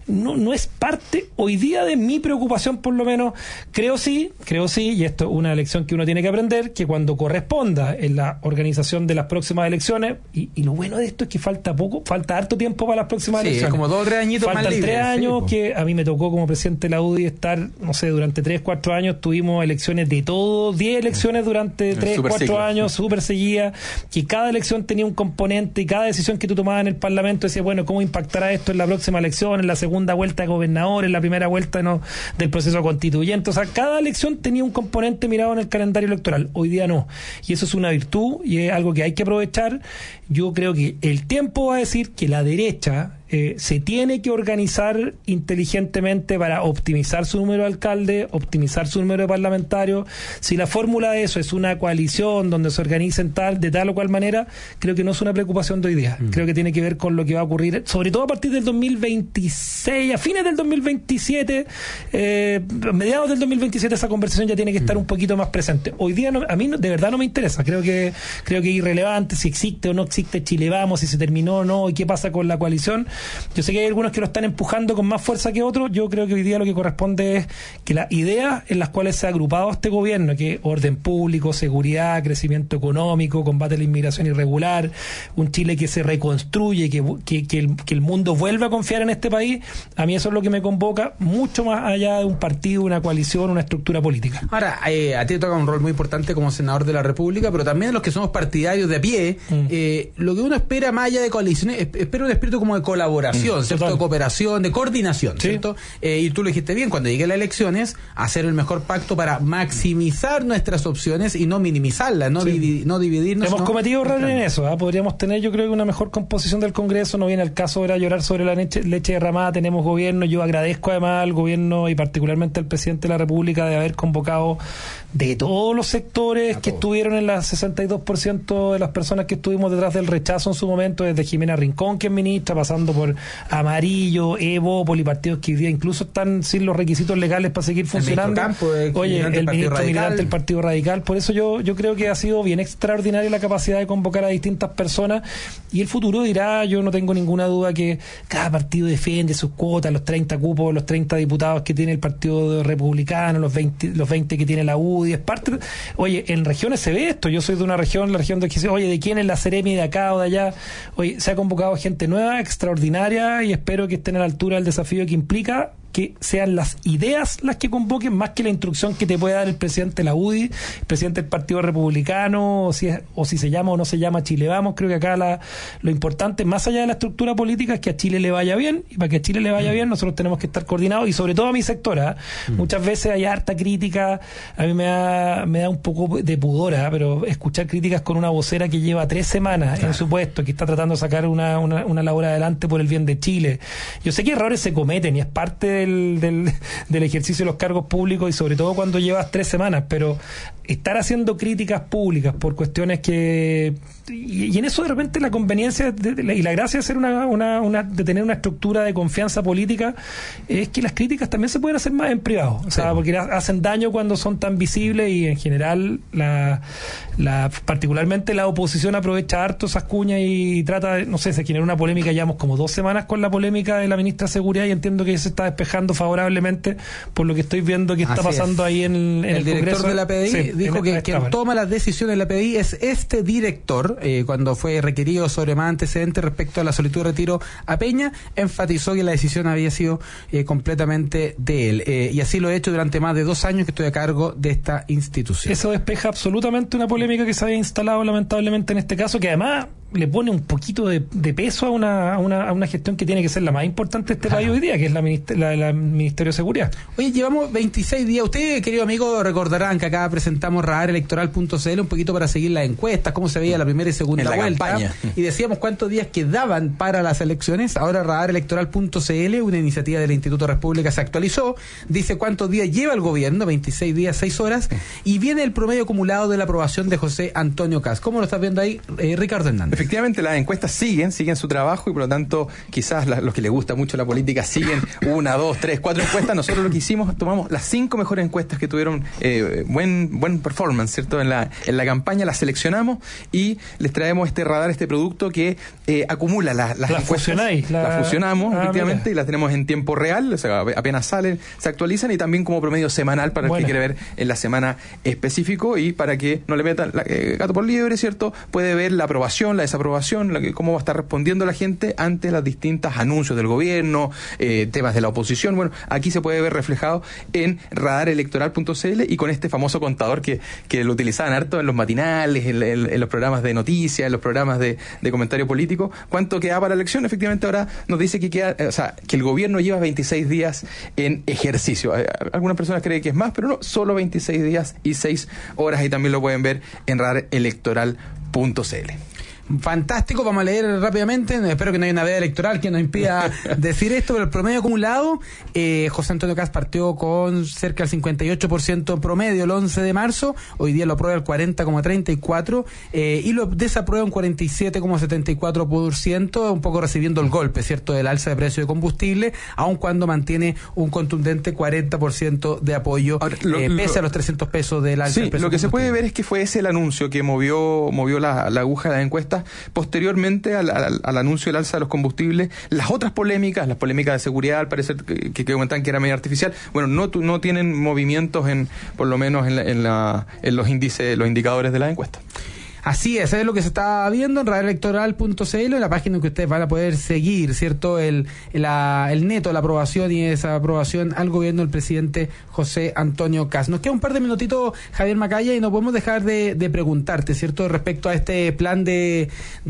no es parte hoy día de mi preocupación, por lo menos. Creo sí, y esto es una lección que uno tiene que aprender, que cuando corresponda en la organización de las próximas elecciones, y lo bueno de esto es que falta harto tiempo para las próximas elecciones. Como 2 o 3 añitos faltan más libres. 3 años, que a mí me tocó como presidente de la UDI estar, no sé, durante 3-4 años tuvimos elecciones de todo, 10 elecciones durante 3-4 años, súper seguidas, que cada elección tenía un componente y cada decisión que tú tomabas en el Parlamento decía, bueno, ¿cómo impactará esto en la próxima elección, en la segunda vuelta de gobernador, en la primera vuelta del proceso constituyente? O sea, cada elección tenía un componente mirado en el calendario electoral. Hoy día no. Y eso es una virtud y es algo que hay que aprovechar. Yo creo que el tiempo va a decir que la derecha se tiene que organizar inteligentemente para optimizar su número de alcaldes, optimizar su número de parlamentarios. Si la fórmula de eso es una coalición donde se organicen de tal o cual manera, creo que no es una preocupación de hoy día. Creo que tiene que ver con lo que va a ocurrir, sobre todo a partir del 2026, a fines del 2027, mediados del 2027, esa conversación ya tiene que estar un poquito más presente. Hoy día a mí de verdad no me interesa. Creo que es irrelevante si existe o no existe Chile Vamos, si se terminó o no, y qué pasa con la coalición. Yo sé que hay algunos que lo están empujando con más fuerza que otros. Yo creo que hoy día lo que corresponde es que las ideas en las cuales se ha agrupado este gobierno, que orden público, seguridad, crecimiento económico, combate a la inmigración irregular, un Chile que se reconstruye, que el mundo vuelva a confiar en este país, a mí eso es lo que me convoca, mucho más allá de un partido, una coalición, una estructura política. Ahora, a ti te toca un rol muy importante como senador de la República, pero también los que somos partidarios de a pie, lo que uno espera más allá de coaliciones, espera un espíritu como de colaboración, ¿cierto? De cooperación, de coordinación, ¿cierto? Y tú lo dijiste bien, cuando lleguen las elecciones, hacer el mejor pacto para maximizar nuestras opciones y no minimizarlas, no dividirnos. Hemos cometido errores en eso, podríamos tener, yo creo que una mejor composición del Congreso. No viene el caso ahora llorar sobre la leche derramada. Tenemos gobierno. Yo agradezco además al gobierno y particularmente al presidente de la República de haber convocado de todos los sectores que estuvieron en la 62% de las personas que estuvimos detrás del rechazo en su momento, desde Jimena Rincón, que es ministra, pasando por Amarillo, Evópolis, partidos que hoy día incluso están sin los requisitos legales para seguir funcionando. El ministro militante del Partido Radical. Por eso yo creo que ha sido bien extraordinaria la capacidad de convocar a distintas personas, y el futuro dirá. Yo no tengo ninguna duda que cada partido defiende sus cuotas, los 30 cupos, los 30 diputados que tiene el Partido Republicano, los 20 que tiene la UDI. Es parte. Oye, en regiones se ve esto. Yo soy de una región, la región de que oye, ¿de quién es la Seremi de acá o de allá? Oye, se ha convocado gente nueva, extraordinaria, y espero que estén a la altura del desafío que implica que sean las ideas las que convoquen, más que la instrucción que te puede dar el presidente de la UDI, el presidente del Partido Republicano, o si se llama o no se llama Chile Vamos. Creo que acá lo importante, más allá de la estructura política, es que a Chile le vaya bien, y para que a Chile le vaya bien nosotros tenemos que estar coordinados, y sobre todo a mi sector. Muchas veces hay harta crítica, a mí me da un poco de pudor, pero escuchar críticas con una vocera que lleva 3 semanas en su puesto, que está tratando de sacar una labor adelante por el bien de Chile. Yo sé que errores se cometen y es parte del ejercicio de los cargos públicos y sobre todo cuando llevas 3 semanas, pero estar haciendo críticas públicas por cuestiones que... Y en eso de repente la conveniencia y la gracia de hacer de tener una estructura de confianza política es que las críticas también se pueden hacer más en privado, o sea, porque hacen daño cuando son tan visibles y en general particularmente la oposición aprovecha harto esas cuñas y trata de, no sé, se genera una polémica, llevamos como 2 semanas con la polémica de la ministra de Seguridad y entiendo que se está despejando favorablemente por lo que estoy viendo que está pasando ahí en el director Congreso de la PDI dijo que quien toma las decisiones de la PDI es este director. Cuando fue requerido sobre más antecedentes respecto a la solicitud de retiro a Peña, enfatizó que la decisión había sido completamente de él. Y así lo he hecho durante más de 2 años que estoy a cargo de esta institución. Eso despeja absolutamente una polémica que se había instalado lamentablemente en este caso, que además le pone un poquito de peso a una gestión que tiene que ser la más importante de este país hoy día, que es la Ministerio de Seguridad. Oye, llevamos 26 días. Ustedes, querido amigo, recordarán que acá presentamos radarelectoral.cl un poquito para seguir las encuestas, cómo se veía la primera y segunda vuelta. Campaña. Y decíamos cuántos días quedaban para las elecciones. Ahora radarelectoral.cl, una iniciativa del Instituto República, se actualizó. Dice cuántos días lleva el gobierno, 26 días, 6 horas. Y viene el promedio acumulado de la aprobación de José Antonio Kast. ¿Cómo lo estás viendo ahí, Ricardo Hernández? Efectivamente, las encuestas siguen su trabajo y por lo tanto quizás los que les gusta mucho la política siguen 1, 2, 3, 4 encuestas. Nosotros lo que hicimos, tomamos las 5 mejores encuestas que tuvieron buen performance, ¿cierto? En la campaña, las seleccionamos y les traemos este radar, este producto que acumula las encuestas. Las fusionamos, efectivamente, y las tenemos en tiempo real, o sea, apenas salen, se actualizan y también como promedio semanal para el que quiere ver en la semana específico y para que no le metan gato por liebre, ¿cierto? Puede ver la aprobación, la desaprobación, cómo va a estar respondiendo la gente ante los distintos anuncios del gobierno, temas de la oposición. Bueno, aquí se puede ver reflejado en radarelectoral.cl y con este famoso contador que lo utilizaban harto en los matinales, en los programas de noticias, en los programas de comentario político. ¿Cuánto queda para la elección? Efectivamente ahora nos dice que queda, que el gobierno lleva 26 días en ejercicio. Algunas personas creen que es más, pero no, solo 26 días y 6 horas y también lo pueden ver en radarelectoral.cl. Fantástico, vamos a leer rápidamente. Espero que no haya una veda electoral que nos impida decir esto, pero el promedio acumulado, José Antonio Kast partió con cerca del 58% promedio el 11 de marzo, hoy día lo aprueba el 40,34% y lo desaprueba un 47,74%, un poco recibiendo el golpe, ¿cierto?, del alza de precio de combustible, aun cuando mantiene un contundente 40% de apoyo. Ahora, pese a los 300 pesos del alza del precio. Lo que se puede ver es que fue ese el anuncio que movió la aguja de la encuesta. Posteriormente al anuncio del alza de los combustibles, las otras polémicas, las polémicas de seguridad, al parecer que comentaban que era medio artificial, bueno, no tienen movimientos por lo menos en los índices, los indicadores de la encuesta. Así es lo que se está viendo en radarelectoral.cl, la página en que ustedes van a poder seguir, ¿cierto?, el neto de la aprobación y esa aprobación al gobierno del presidente José Antonio Kast. Nos queda un par de minutitos, Javier Macaya, y no podemos dejar de preguntarte, ¿cierto?, respecto a este plan el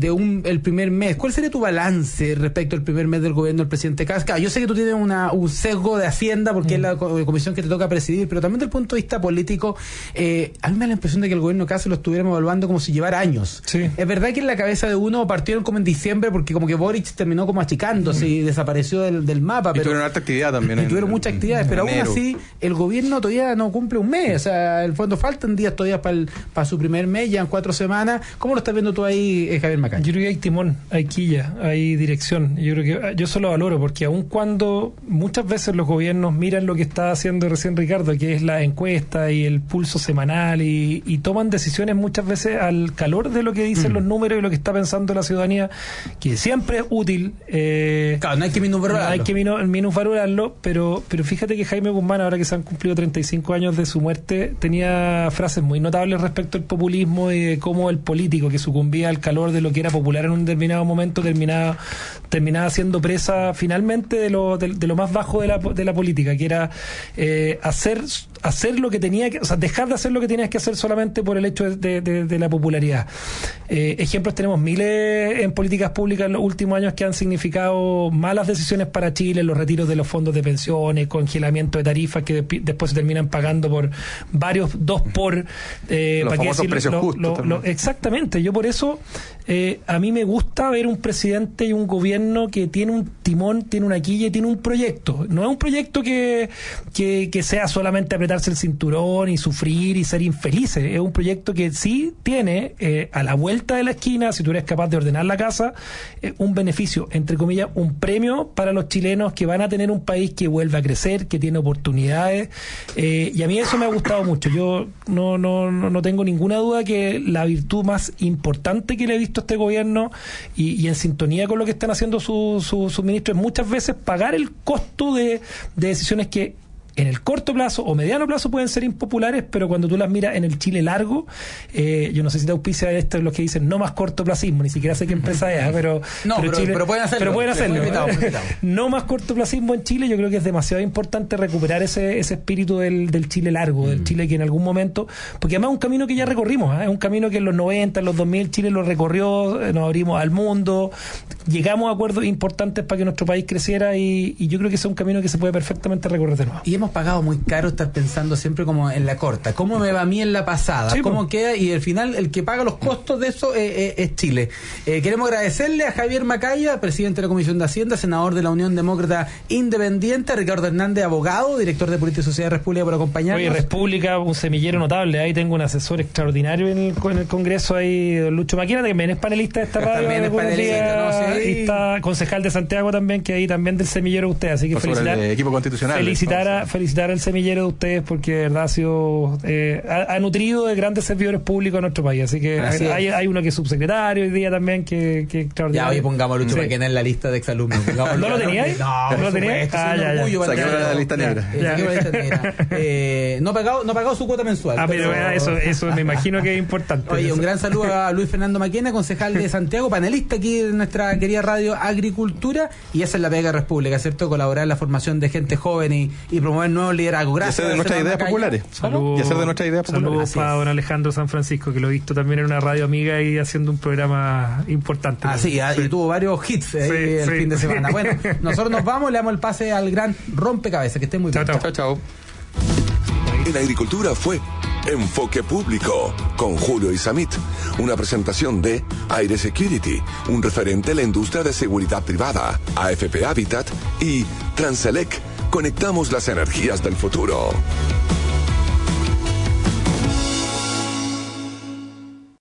primer mes. ¿Cuál sería tu balance respecto al primer mes del gobierno del presidente Kast? Yo sé que tú tienes un sesgo de Hacienda porque es la comisión que te toca presidir, pero también desde el punto de vista político, a mí me da la impresión de que el gobierno Kast lo estuviéramos evaluando como si llevara años. Sí. Es verdad que en la cabeza de uno partieron como en diciembre porque como que Boric terminó como achicándose y desapareció del mapa. Pero tuvieron harta actividad también. Y tuvieron muchas actividades, pero aún así el gobierno todavía no cumple un mes. O sea, en el fondo faltan días todavía para su primer mes, ya en 4 semanas. ¿Cómo lo estás viendo tú ahí, Javier Macaya? Yo creo que hay timón, hay quilla, hay dirección. Yo creo que yo eso lo valoro porque aun cuando muchas veces los gobiernos miran lo que está haciendo recién Ricardo, que es la encuesta y el pulso semanal y toman decisiones muchas veces al calor de lo que dicen los números y lo que está pensando la ciudadanía, que siempre es útil. Claro, no hay que minusvalorarlo. No hay que minusvalorarlo, pero fíjate que Jaime Guzmán, ahora que se han cumplido 35 años de su muerte, tenía frases muy notables respecto al populismo y de cómo el político que sucumbía al calor de lo que era popular en un determinado momento terminaba siendo presa finalmente de lo más bajo de la política, que era hacer lo que tenía que, o sea, dejar de hacer lo que tenías que hacer solamente por el hecho de la popularidad. Ejemplos tenemos miles en políticas públicas en los últimos años que han significado malas decisiones para Chile, los retiros de los fondos de pensiones, congelamiento de tarifas que después se terminan pagando por varios 2 por los famosos precios justos. Exactamente, yo por eso A mí me gusta ver un presidente y un gobierno que tiene un timón, tiene una quilla y tiene un proyecto. No es un proyecto que sea solamente apretarse el cinturón y sufrir y ser infelices. Es un proyecto que sí tiene a la vuelta de la esquina, si tú eres capaz de ordenar la casa, un beneficio, entre comillas, un premio para los chilenos que van a tener un país que vuelve a crecer, que tiene oportunidades. Y a mí eso me ha gustado mucho. Yo no tengo ninguna duda que la virtud más importante que le he visto a este gobierno y en sintonía con lo que están haciendo sus ministros es muchas veces pagar el costo de decisiones que en el corto plazo o mediano plazo pueden ser impopulares, pero cuando tú las miras en el Chile largo, yo no sé si te auspicia esto los que dicen no más cortoplacismo, ni siquiera sé qué empresa es, pero pueden hacerlo. Pero pueden hacerlo. Invitado. No más cortoplacismo en Chile. Yo creo que es demasiado importante recuperar ese espíritu del Chile largo, del Chile que en algún momento, porque además es un camino que ya recorrimos, es un camino que en los 90, en los 2000 Chile lo recorrió, nos abrimos al mundo, llegamos a acuerdos importantes para que nuestro país creciera y yo creo que ese es un camino que se puede perfectamente recorrer de nuevo. Y hemos pagado muy caro estar pensando siempre como en la corta. ¿Cómo me va a mí en la pasada? Sí, ¿Cómo queda? Y al final el que paga los costos de eso es Chile. Queremos agradecerle a Javier Macaya, presidente de la Comisión de Hacienda, senador de la Unión Demócrata Independiente, a Ricardo Hernández, abogado, director de Política y Sociedad de República, por acompañarnos. Oye, República, un semillero notable. Ahí tengo un asesor extraordinario en el Congreso, ahí, don Lucho Maquina, que también es panelista de esta radio. También es panelista, ¿no? Sí. Y está concejal de Santiago también, que ahí también del semillero de usted. Así que felicitar el equipo constitucional. Felicitar al semillero de ustedes porque de verdad ha nutrido de grandes servidores públicos a nuestro país. Así que hay uno que es subsecretario hoy día también, que extraordinario. Ya, hoy pongamos a Lucho Maquina en la lista de exalumnos. ¿No lo tenía ahí? No lo tenía. Saquemos la lista negra. No ha pagado su cuota mensual. Pero eso me imagino que es importante. Oye, un gran saludo a Luis Fernando Maquena, concejal de Santiago, panelista aquí en nuestra querida radio Agricultura, y esa es la pega de República, ¿cierto? Colaborar en la formación de gente joven y promover nuevos liderazgos. Gracias. Y hacer de nuestras ideas populares. Saludos para don Alejandro San Francisco, que lo he visto también en una radio amiga y haciendo un programa importante. Y tuvo varios hits el fin de semana. Bueno, nosotros nos vamos, le damos el pase al gran rompecabezas. Que estén muy bien. Chao. En Agricultura fue Enfoque Público con Julio Isamit, una presentación de Aire Security, un referente en la industria de seguridad privada, AFP Habitat y Transelec. Conectamos las energías del futuro.